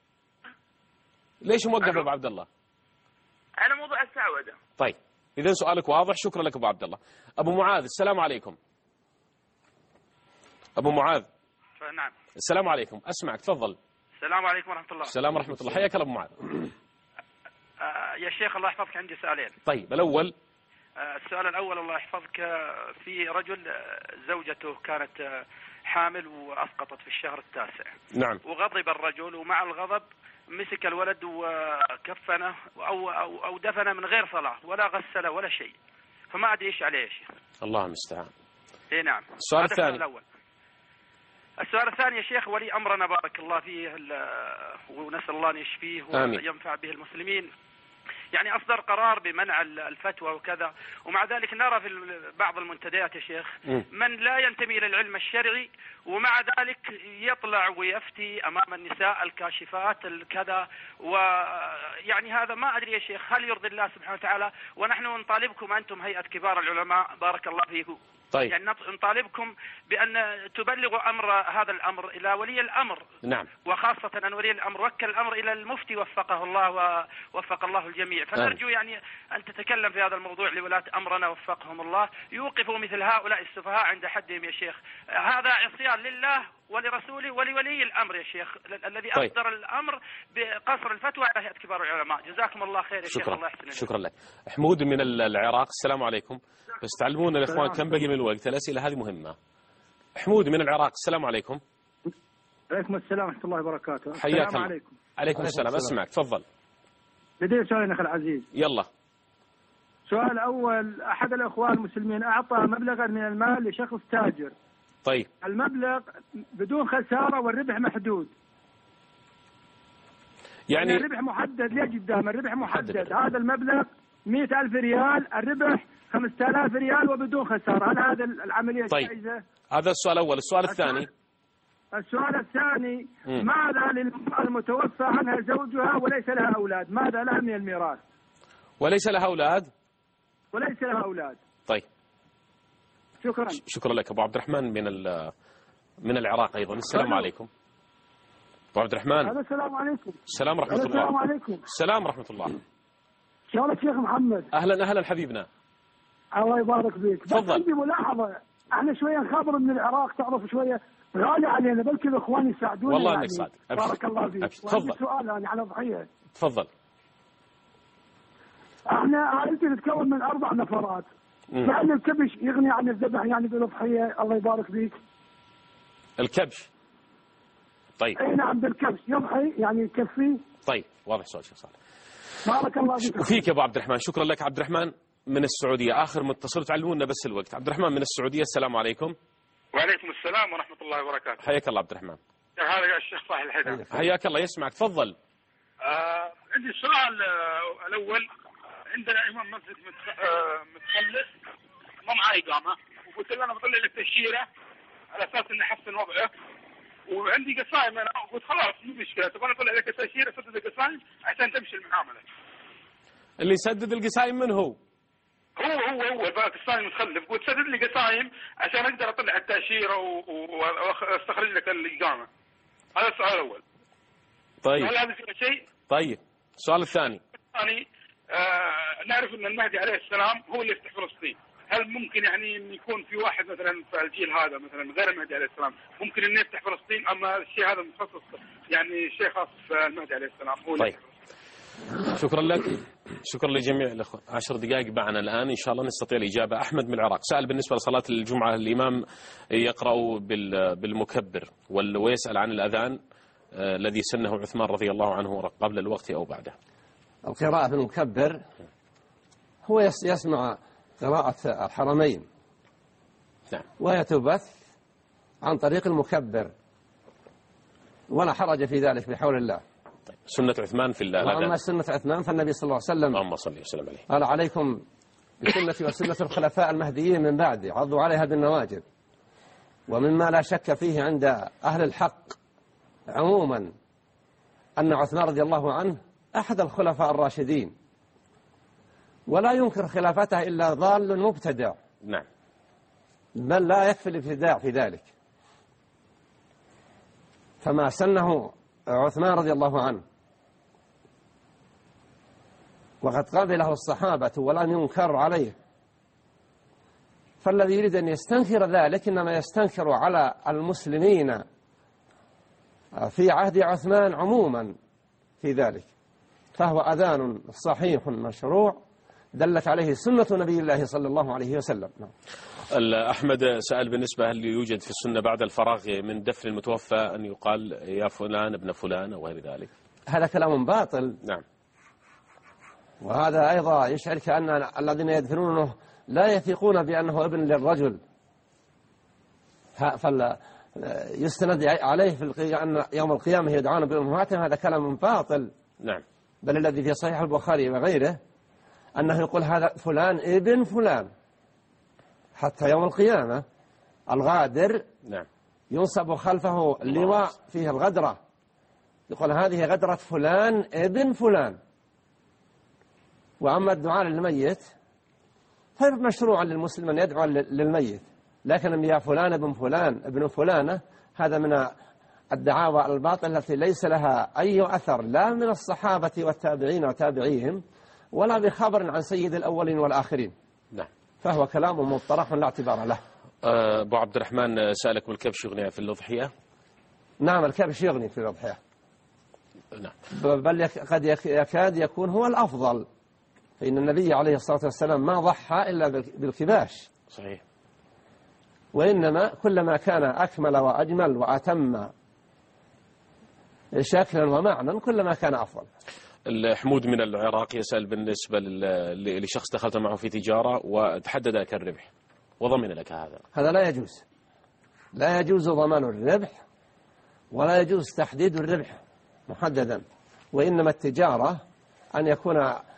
ليش موقفة أبو عبد الله؟ على موضوع السعودة. طيب إذا سؤالك واضح، شكرا لك أبو عبد الله. أبو معاذ السلام عليكم. أبو معاذ. نعم. السلام عليكم، أسمعك تفضل. السلام عليكم ورحمة الله. السلام ورحمة الله، حياك الله أبو معاذ. آه يا شيخ الله يحفظك عندي سؤالين. طيب الأول. آه السؤال الأول الله يحفظك، في رجل زوجته كانت حامل وأسقطت في الشهر التاسع. نعم. وغضب الرجل، ومع الغضب مسك الولد وكفنه أو أو أو دفنه من غير صلاة ولا غسله ولا شيء. فما أدري إيش عليه يا شيخ. الله المستعان. إيه نعم. السؤال الثاني. الأول. السؤال الثاني يا شيخ، ولي أمرنا بارك الله فيه ونسأل الله أن يشفيه وينفع به المسلمين، يعني أصدر قرار بمنع الفتوى وكذا، ومع ذلك نرى في بعض المنتديات يا شيخ من لا ينتمي إلى العلم الشرعي ومع ذلك يطلع ويفتي أمام النساء الكاشفات الكذا، ويعني هذا ما أدري يا شيخ هل يرضي الله سبحانه وتعالى؟ ونحن نطالبكم أنتم هيئة كبار العلماء بارك الله فيكم، طيب. يعني نطالبكم بأن تبلغوا أمر هذا الأمر إلى ولي الأمر. نعم. وخاصة أن ولي الأمر وكل الأمر إلى المفتي وفقه الله ووفق الله الجميع، فنرجو يعني أن تتكلم في هذا الموضوع لولاة أمرنا وفقهم الله، يوقفوا مثل هؤلاء السفهاء عند حدهم يا شيخ. هذا عصيان لله ولرسوله ولولي الأمر يا شيخ الذي طيب. أصدر الأمر بقصر الفتوى على هيئة كبار العلماء. جزاكم الله خير يا شيخ. شكرا. الله يحسن إليك. شكرا لك. حمود من العراق، السلام عليكم. بس تعلمونا الإخوان كم بقي من الوقت، الأسئلة هذه مهمة. حمود من العراق، السلام عليكم. عليكم السلام ورحمة الله وبركاته. حياك الله. عليكم. عليكم السلام. أسمعك تفضل. لدي سؤال أخي العزيز. يلا. سؤال أول، أحد الأخوان المسلمين أعطى مبلغا من المال لشخص تاجر. طيب. المبلغ بدون خسارة والربح محدود. يعني الربح محدد ليه قدام، الربح محدد, محدد. هذا المبلغ مئة ألف ريال، الربح خمسة آلاف ريال وبدون خسارة، هل هذا العملية طيب. جائزة؟ هذا السؤال الأول. السؤال الثاني. السؤال الثاني، ماذا للمرأة المتوفى عنها زوجها وليس لها أولاد، ماذا لها من الميراث؟ وليس لها أولاد؟ وليس لها أولاد. طيب. شكرا. شكرا لك أبو عبد الرحمن من من العراق أيضا. السلام أهلا. عليكم. أبو عبد الرحمن. السلام عليكم. السلام ورحمة الله. السلام عليكم. السلام ورحمة الله. شلونك شيخ محمد؟ أهلا أهلا حبيبنا. الله يبارك فيك. تفضل. عندي ملاحظة، احنا شوية نخابر من العراق تعرف شوية غالي علينا، بلكي الإخوان يساعدونا. والله يعني. انك صادق. بارك الله فيك. تفضل. سؤال يعني على ضحية. تفضل. احنا عائلتي تتكون من أربع نفرات. فهل الكبش يغني عن الذبح يعني بالأضحية؟ الله يبارك فيك. الكبش. طيب. اي نعم بالكبش يضحي يعني يكفي. طيب واضح سؤال شيخ صالح. بارك الله فيك. وفيك يا ابو عبد الرحمن. شكرا لك عبد الرحمن من السعودية. آخر متصل، تعلمونا بس الوقت. عبد الرحمن من السعودية، السلام عليكم. وعليكم السلام ورحمة الله وبركاته. حياك الله عبد الرحمن. هذا يا الشيخ صالح الحيدر. حياك الله، يسمعك تفضل. آه عندي السؤال آه الأول، عندنا إمام مسجد متخ... آه متخلف ما معاه إقامة، وقلت له أنا بطلع لك تأشيرة على أساس إني أحسن وضعه، وعندي قصايم أنا قلت خلاص مو مشكلة، تبغى أطلع لك تأشيرة سدد القصايم عشان تمشي المعاملة. اللي يسدد القصايم من هو؟ هو هو هو الباكستاني متخلف، قلت سدد لي قصايم عشان اقدر اطلع التاشيره واستخرج لك الاقامه. هذا السؤال الاول. طيب. هل هذا فيه شيء؟ طيب. السؤال الثاني. الثاني آه نعرف ان المهدي عليه السلام هو اللي يفتح فلسطين، هل ممكن يعني ان يكون في واحد مثلا في الجيل هذا مثلا غير المهدي عليه السلام ممكن انه يفتح فلسطين، اما الشيء هذا مخصص يعني شيء خاص في المهدي عليه السلام هو. طيب. شكرا لك. شكرا لجميع الأخوة. عشر دقائق معنا الآن إن شاء الله نستطيع الإجابة. أحمد من العراق سأل بالنسبة لصلاة الجمعة الإمام يقرأ بالمكبر ويسأل عن الأذان الذي سنه عثمان رضي الله عنه قبل الوقت أو بعده. القراءة بالمكبر هو يسمع قراءة الحرمين. نعم. وهي تبث عن طريق المكبر ولا حرج في ذلك بحول الله. طيب. سنة عثمان في الأذان. أما سنة عثمان فالنبي صلى الله عليه وسلم اللهم صل وسلم عليه قال عليكم بسنتي وسنة الخلفاء المهديين من بعدي عضوا عليها بالنواجذ. ومما لا شك فيه عند أهل الحق عموما أن عثمان رضي الله عنه أحد الخلفاء الراشدين، ولا ينكر خلافته إلا ضال مبتدع. نعم. بل لا يكفي الابتداع في ذلك. فما سنه عثمان رضي الله عنه وقد قبله الصحابة ولم ينكر عليه، فالذي يريد أن يستنكر ذلك إنما يستنكر على المسلمين في عهد عثمان عموما في ذلك، فهو أذان صحيح مشروع دلت عليه سنة نبي الله صلى الله عليه وسلم. أحمد سأل بالنسبة هل يوجد في السنة بعد الفراغ من دفن المتوفى أن يقال يا فلان ابن فلان أو غير ذلك؟ هذا كلام باطل. نعم. وهذا أيضا يشعر كأن الذين يدفنونه لا يثقون بأنه ابن للرجل، فيستند عليه في أن يوم القيامة يدعون بأمهاتهم، هذا كلام باطل. نعم. بل الذي في صحيح البخاري وغيره أنه يقول هذا فلان ابن فلان حتى يوم القيامة. الغادر نعم ينصب خلفه اللواء فيه الغدرة، يقول هذه غدرة فلان ابن فلان. وأما الدعاء للميت فمشروع للمسلم أن يدعو للميت، لكن يا فلان ابن فلان ابن فلانة هذا من الدعاوى الباطلة التي ليس لها أي أثر لا من الصحابة والتابعين وتابعيهم ولا بخبر عن سيد الأولين والآخرين. نعم. فهو كلام مطرح لا اعتبار له. أبو عبد الرحمن سألكم الكبش يغني في الأضحية؟ نعم الكبش يغني في الأضحية. نعم. بل قد يكاد يكون هو الأفضل، فإن النبي عليه الصلاة والسلام ما ضحى إلا بالكباش. صحيح. وإنما كلما كان أكمل وأجمل وأتم شكلا ومعنى كلما كان أفضل. الحمود من العراق يسأل بالنسبة لشخص دخلت معه في تجارة وتحدد لك الربح وضمن لك هذا. هذا لا يجوز، لا يجوز ضمان الربح ولا يجوز تحديد الربح محددا، وإنما التجارة أن يكون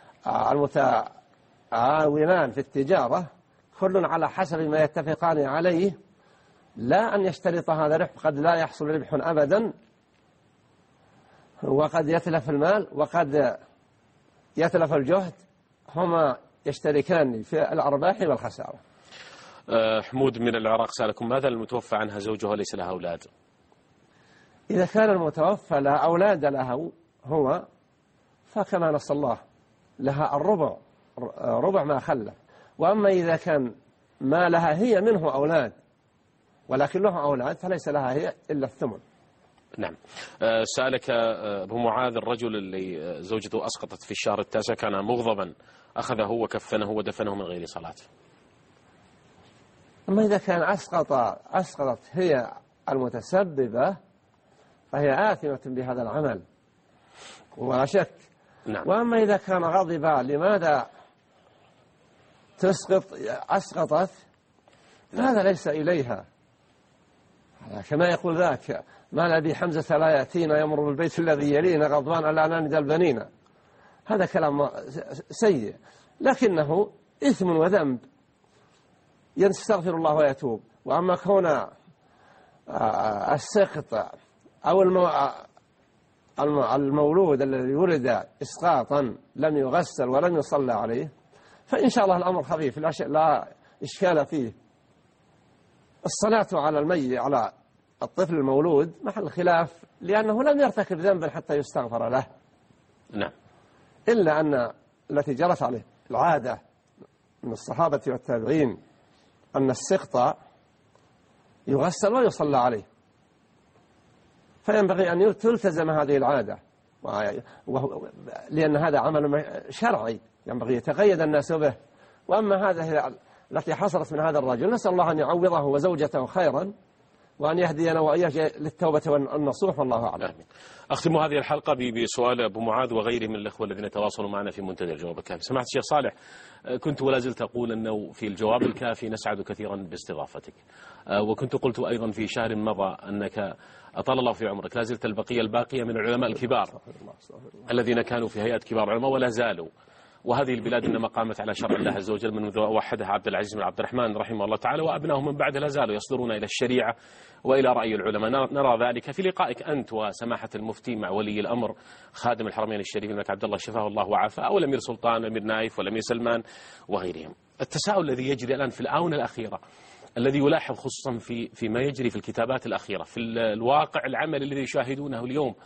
المتعاونان في التجارة كل على حسب ما يتفقان عليه، لا أن يشترط هذا ربح، قد لا يحصل ربح أبدا وقد يتلف المال وقد يتلف الجهد، هما يشتركان في الأرباح والخسارة. حمود من العراق سألكم ماذا المتوفى عنها زوجها وليس لها أولاد؟ إذا كان المتوفى لا أولاد له هو فكما نص الله لها الربع، ربع ما خلف. وأما إذا كان ما لها هي منه أولاد ولكن له أولاد فليس لها هي إلا الثمن. نعم. سألك أبو معاذ الرجل اللي زوجته أسقطت في الشهر التاسع كان مغضبا أخذه وكفنه ودفنه من غير صلاة. أما إذا كان أسقط أسقطت هي المتسببة فهي آثمة بهذا العمل ولا شك. نعم. وأما إذا كان غضب لماذا تسقط أسقطت هذا ليس إليها، كما يقول ذاك ما لأبي حمزة لا يأتينا يمر بالبيت الذي يلينا غضبان ألا نند البنين. هذا كلام سيء لكنه إثم وذنب يستغفر الله ويتوب. وأما كون السقط أو المولود الذي ولد إسقاطا لم يغسل ولم يصلى عليه فإن شاء الله الأمر خفيف لا إشكال فيه. الصلاة على الميت على الطفل المولود محل خلاف لأنه لم يرتكب ذنبا حتى يستغفر له. نعم. إلا أن التي جرت عليه العادة من الصحابة والتابعين أن السقط يغسل ويصلى عليه، فينبغي أن تلتزم هذه العادة لأن هذا عمل شرعي ينبغي يتقيد الناس به. وأما هذه التي حصلت من هذا الرجل نسأل الله أن يعوضه وزوجته خيرا وأن يهدينا وإياه للتوبة والنصوح والله أعلم. أختم هذه الحلقة بسؤال أبو معاذ وغيره من الأخوة الذين تواصلوا معنا في منتدى الجواب الكافي. سمعت الشيخ صالح كنت ولا زلت أقول أنه في الجواب الكافي نسعد كثيرا باستضافتك، وكنت قلت أيضا في شهر مضى أنك أطال الله في عمرك لا زلت البقية الباقية من العلماء الكبار الذين كانوا في هيئة كبار العلماء ولا زالوا، وهذه البلاد إنما قامت على شرع الله عز وجل منذ وحدها عبد العزيز بن عبد الرحمن رحمه الله تعالى، وأبنائه من بعد لا زالوا يصدرون إلى الشريعة وإلى رأي العلماء. نرى ذلك في لقائك أنت وسماحة المفتي مع ولي الأمر خادم الحرمين الشريفين الملك عبد الله شفاه الله وعافاه، أو الأمير سلطان والأمير نايف والأمير سلمان وغيرهم. التساؤل الذي يجري الآن في الآونة الأخيرة الذي يلاحظ خصوصا في فيما يجري في الكتابات الأخيرة في الواقع العمل الذي يشاهدونه اليوم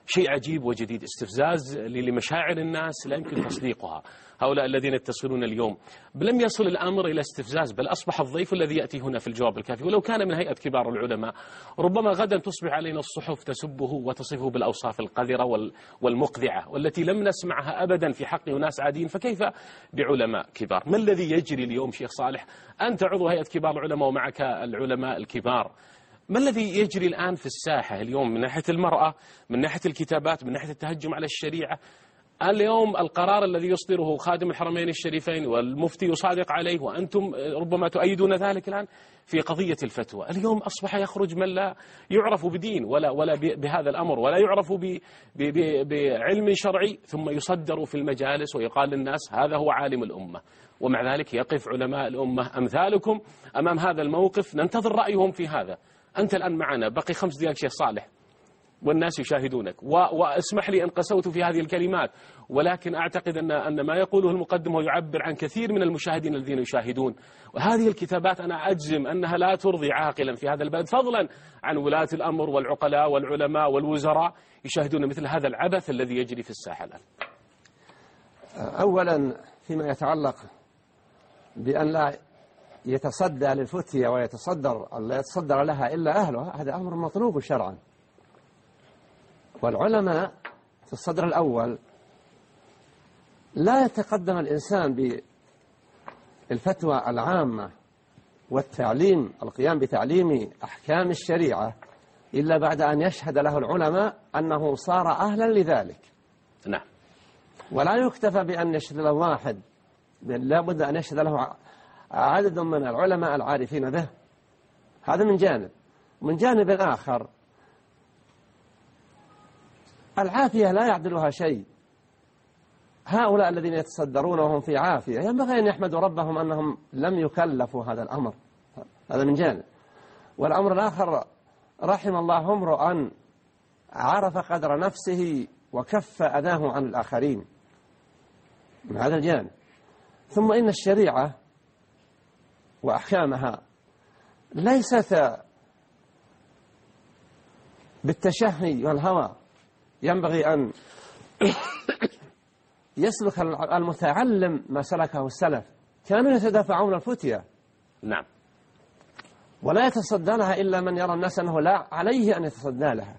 شيء عجيب وجديد، استفزاز لمشاعر الناس لا يمكن تصديقها. هؤلاء الذين يتصلون اليوم لم يصل الأمر إلى استفزاز، بل أصبح الضيف الذي يأتي هنا في الجواب الكافي ولو كان من هيئة كبار العلماء ربما غدا تصبح علينا الصحف تسبه وتصفه بالأوصاف القذرة والمقذعة والتي لم نسمعها أبدا في حق أناس عاديين، فكيف بعلماء كبار؟ ما الذي يجري اليوم شيخ صالح؟ أنت عضو هيئة كبار العلماء ومعك العلماء الكبار، ما الذي يجري الآن في الساحة اليوم من ناحية المرأة، من ناحية الكتابات، من ناحية التهجم على الشريعة؟ اليوم القرار الذي يصدره خادم الحرمين الشريفين والمفتي يصادق عليه وأنتم ربما تؤيدون ذلك الآن في قضية الفتوى، اليوم أصبح يخرج من لا يعرف بدين ولا ولا بهذا الأمر ولا يعرف بعلم شرعي ثم يصدر في المجالس ويقال للناس هذا هو عالم الأمة، ومع ذلك يقف علماء الأمة أمثالكم أمام هذا الموقف ننتظر رأيهم في هذا. أنت الآن معنا بقي خمس دقائق شيخ صالح والناس يشاهدونك، واسمح لي أن قسوت في هذه الكلمات، ولكن أعتقد أن أن ما يقوله المقدم هو يعبر عن كثير من المشاهدين الذين يشاهدون، وهذه الكتابات أنا أجزم أنها لا ترضي عاقلا في هذا البلد، فضلا عن ولاة الأمر والعقلاء والعلماء والوزراء يشاهدون مثل هذا العبث الذي يجري في الساحة الآن. أولا فيما يتعلق بأن لا يتصدى للفتية ويتصدر لا يتصدر لها إلا أهلها، هذا أمر مطلوب شرعا، والعلماء في الصدر الأول لا يتقدم الإنسان بالفتوى العامة والتعليم القيام بتعليم أحكام الشريعة إلا بعد أن يشهد له العلماء أنه صار أهلا لذلك. نعم. ولا يكتفى بأن يشهد له واحد، بل لا بد أن يشهد له عدد من العلماء العارفين به. هذا من جانب. من جانب آخر العافية لا يعدلها شيء، هؤلاء الذين يتصدرون وهم في عافية ينبغي أن يحمدوا ربهم أنهم لم يكلفوا هذا الأمر، هذا من جانب. والأمر الآخر رحم الله امرؤا عرف قدر نفسه وكف أذاه عن الآخرين، من هذا الجانب. ثم إن الشريعة وأحكامها ليست بالتشهي والهوى، ينبغي أن يسلك المتعلم ما سلكه السلف، كانوا يتدافعون الفتية. نعم. ولا يتصدى لها إلا من يرى الناس أنه لا عليه أن يتصدى لها.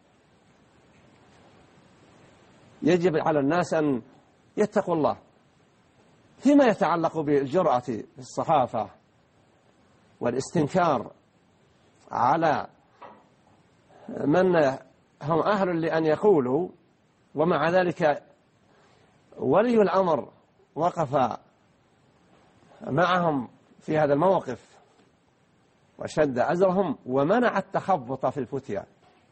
يجب على الناس أن يتقوا الله فيما يتعلق بالجرأة في الصحافة والاستنكار على من هم أهل لأن يقولوا، ومع ذلك ولي الأمر وقف معهم في هذا الموقف وشد أزرهم ومنع التخبط في الفتية.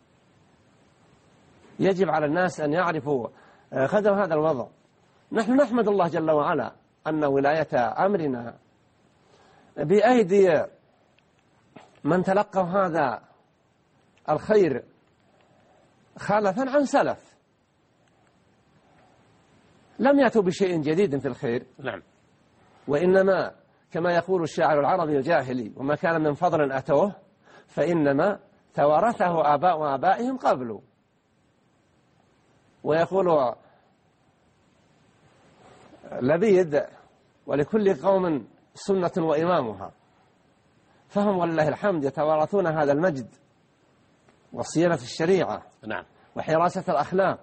يجب على الناس أن يعرفوا قدر هذا الوضع. نحن نحمد الله جل وعلا أن ولاية أمرنا بأيدي من تلقوا هذا الخير خلفا عن سلف، لم يأتوا بشيء جديد في الخير. نعم. وإنما كما يقول الشاعر العربي الجاهلي: وما كان من فضل أتوه فإنما توارثه آباء آبائهم قبل. ويقول لبيد: ولكل قوم سنة وإمامها. فهم ولله الحمد يتوارثون هذا المجد وصيانة الشريعة. نعم. وحراسة الأخلاق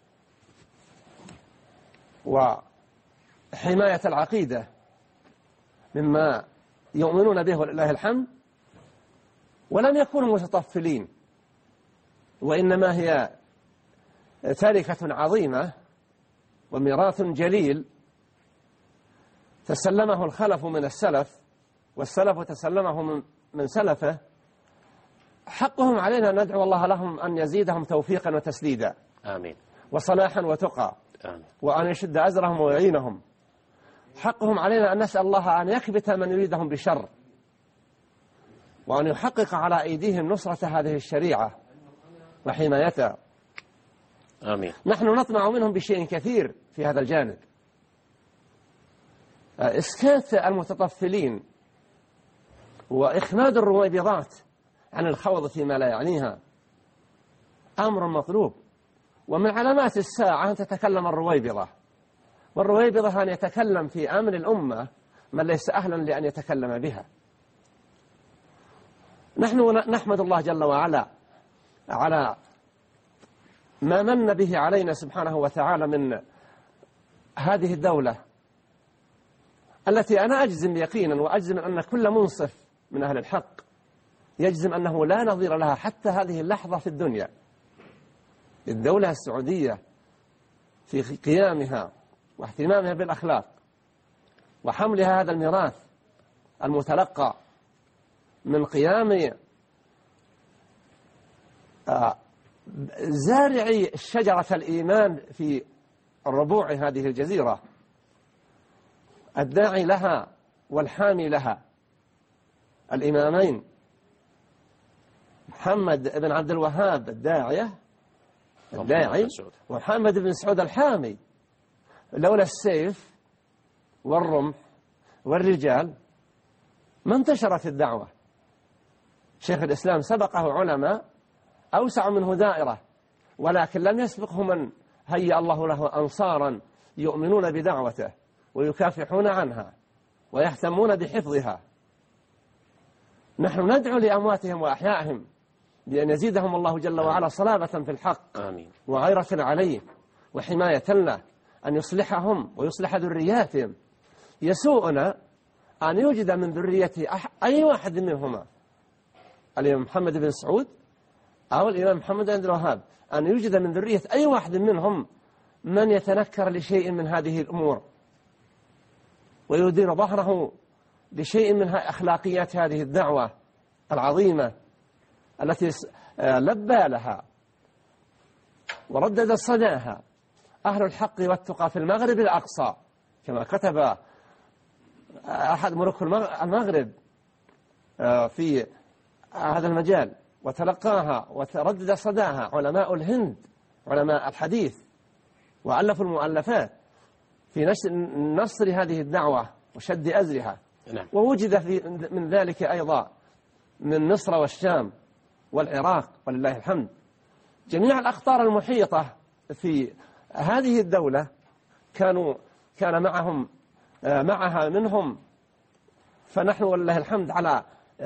وحماية العقيدة مما يؤمنون به ولله الحمد، ولم يكونوا متطفلين، وإنما هي تركة عظيمة وميراث جليل تسلمه الخلف من السلف، والسلف تسلمه من, من سلفه. حقهم علينا أن ندعو الله لهم أن يزيدهم توفيقا وتسديدا. آمين. وصلاحا وتقى. آمين. وأن يشد أزرهم ويعينهم. حقهم علينا أن نسأل الله أن يكبت من يريدهم بشر، وأن يحقق على أيديهم نصرة هذه الشريعة وحمايتها. آمين. نحن نطمع منهم بشيء كثير في هذا الجانب. إسكات المتطفلين وإخماد الرويبضات عن الخوض فيما لا يعنيها أمر مطلوب، ومن علامات الساعة أن تتكلم الرويبضة، والرويبضة أن يتكلم في أمر الأمة من ليس أهلا لأن يتكلم بها. نحن نحمد الله جل وعلا على ما من به علينا سبحانه وتعالى من هذه الدولة التي أنا أجزم يقينا وأجزم أن كل منصف من أهل الحق يجزم أنه لا نظير لها حتى هذه اللحظة في الدنيا. الدولة السعودية في قيامها واهتمامها بالأخلاق وحملها هذا الميراث المتلقى من قيام زارعي شجرة الإيمان في ربوع هذه الجزيرة، الداعي لها والحامي لها، الإمامين محمد بن عبد الوهاب الداعية الداعي ومحمد بن سعود الحامي. لولا السيف والرمح والرجال ما انتشرت الدعوة. شيخ الإسلام سبقه علماء أوسع منه دائرة، ولكن لم يسبقه من هيأ الله له أنصارا يؤمنون بدعوته ويكافحون عنها ويهتمون بحفظها. نحن ندعو لأمواتهم وأحيائهم بأن يزيدهم الله جل وعلا صلابة في الحق آمين. وغيرة عليه وحماية له، أن يصلحهم ويصلح ذرياتهم. يسوءنا أن يوجد من ذرية أي واحد منهما، الإمام محمد بن سعود أو الإمام محمد بن الوهاب، أن يوجد من ذرية أي واحد منهم من يتنكر لشيء من هذه الأمور ويدير ظهره لشيء من أخلاقيات هذه الدعوة العظيمة التي لبى لها وردد صداها أهل الحق والتقى في المغرب الأقصى، كما كتب أحد ملوك المغرب في هذا المجال، وتلقاها وتردد صداها علماء الهند علماء الحديث، وألفوا المؤلفات في نصر هذه الدعوة وشد أزرها. نعم. ووجد في من ذلك أيضا من مصر والشام والعراق ولله الحمد. جميع الأقطار المحيطة في هذه الدولة كانوا كان معهم معها منهم، فنحن ولله الحمد على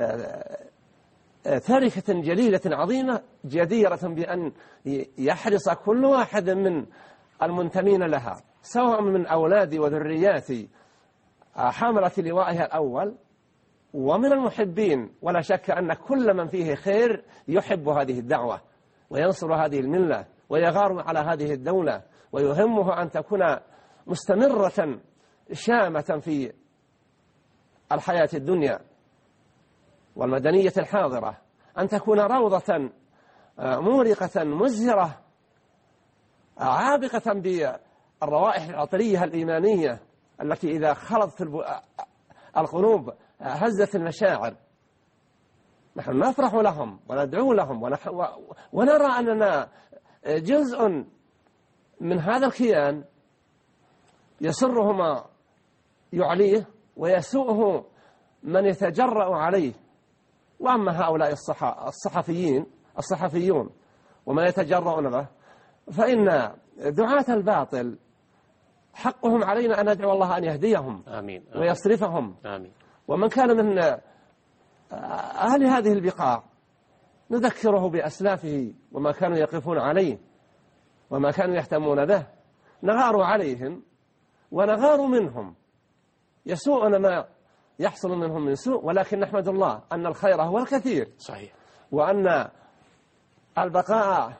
تاركة جليلة عظيمة جديرة بأن يحرص كل واحد من المنتمين لها، سواء من أولادي وذرياتي حاملة لوائها الأول ومن المحبين. ولا شك أن كل من فيه خير يحب هذه الدعوة وينصر هذه الملة ويغار على هذه الدولة ويهمه أن تكون مستمرة شامة في الحياة الدنيا والمدنية الحاضرة، أن تكون روضة مورقة مزهرة عابقة بالروائح العطرية الإيمانية التي إذا خلطت في القلوب هزت المشاعر. نحن نفرح لهم وندعو لهم ونرى أننا جزء من هذا الكيان يسره ما يعليه ويسوءه من يتجرأ عليه. وأما هؤلاء الصحفيين الصحفيون وما يتجرؤون به فإن دعاة الباطل حقهم علينا أن ندعو الله أن يهديهم آمين. ويصرفهم. آمين. ومن كان من أهل هذه البقاع نذكره بأسلافه وما كانوا يقفون عليه وما كانوا يهتمون به، نغار عليهم ونغار منهم. يسوءنا ما يحصل منهم من سوء، ولكن نحمد الله أن الخير هو الكثير. صحيح. وأن البقاء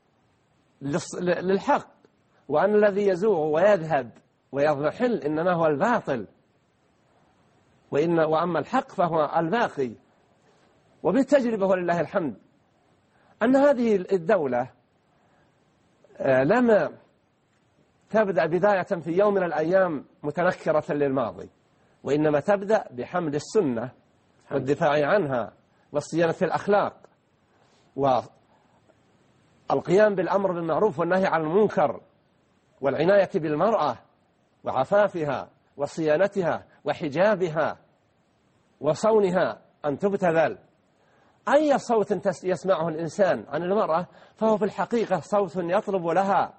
للحق، وأن الذي يزوغ ويذهب ويضمحل إنما هو الباطل، وإن وأما الحق فهو الباقي. وبالتجربة ولله الحمد أن هذه الدولة لم تبدأ بداية في يوم من الأيام متنكرة للماضي، وإنما تبدأ بحمل السنة والدفاع عنها والصيانة الأخلاق والقيام بالأمر بالمعروف والنهي عن المنكر والعناية بالمرأة وعفافها وصيانتها وحجابها وصونها أن تبتذل. أي صوت يسمعه الإنسان عن المرأة فهو في الحقيقة صوت يطلب لها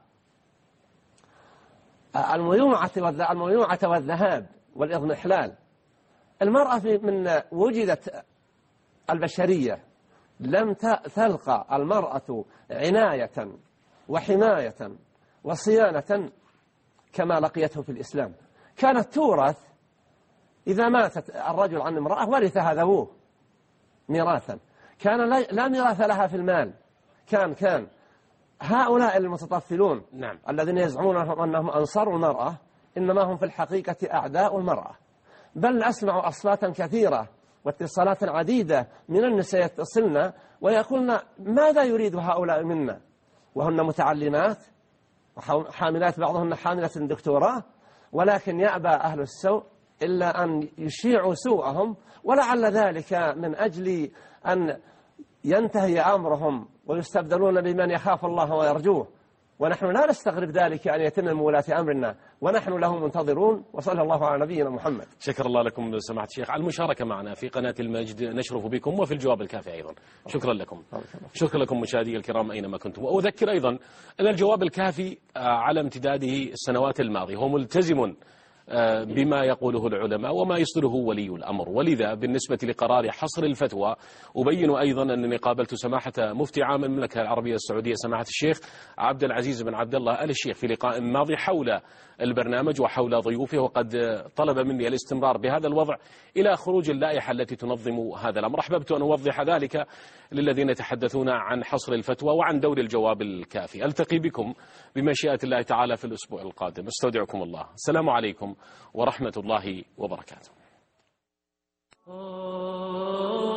الميوعة والذهاب والإضمحلال. المرأة من وجدت البشرية لم تلقى المرأة عناية وحماية وصيانة كما لقيته في الإسلام. كانت تورث، إذا ماتت الرجل عن امرأة ورثها ذووه ميراثا، كان لا ميراث لها في المال. كان كان هؤلاء المتطفلون نعم. الذين يزعمون أنهم أنصروا المرأة إنما هم في الحقيقة أعداء المرأة. بل أسمع أصواتا كثيرة واتصالات عديدة من النساء يتصلن ويقولن ماذا يريد هؤلاء منا، وهن متعلمات وحاملات، بعضهن حاملة دكتوراه، ولكن يأبى أهل السوء إلا أن يشيعوا سوءهم، ولعل ذلك من أجل أن ينتهي أمرهم ويستبدلون بمن يخاف الله ويرجوه. ونحن لا نستغرب ذلك أن يتم من ولاة أمرنا، ونحن له منتظرون. وصلى الله على نبينا محمد. شكر الله لكم سماحة الشيخ على المشاركة معنا في قناة المجد، نشرف بكم وفي الجواب الكافي أيضا. شكرا لكم. شكرا لكم مشاهدي الكرام أينما كنتم. وأذكر أيضا أن الجواب الكافي على امتداده السنوات الماضية هو ملتزم بما يقوله العلماء وما يصدره ولي الأمر. ولذا بالنسبة لقرار حصر الفتوى أبين أيضا أنني قابلت سماحة مفتي عام المملكة العربية السعودية سماحة الشيخ عبد العزيز بن عبد الله آل الشيخ في لقاء ماضي حول البرنامج وحول ضيوفه، وقد طلب مني الاستمرار بهذا الوضع إلى خروج اللائحة التي تنظم هذا الأمر. أحببت أن أوضح ذلك للذين يتحدثون عن حصر الفتوى وعن دور الجواب الكافي. ألتقي بكم بمشيئة الله تعالى في الأسبوع القادم. استودعكم الله. السلام عليكم ورحمة الله وبركاته.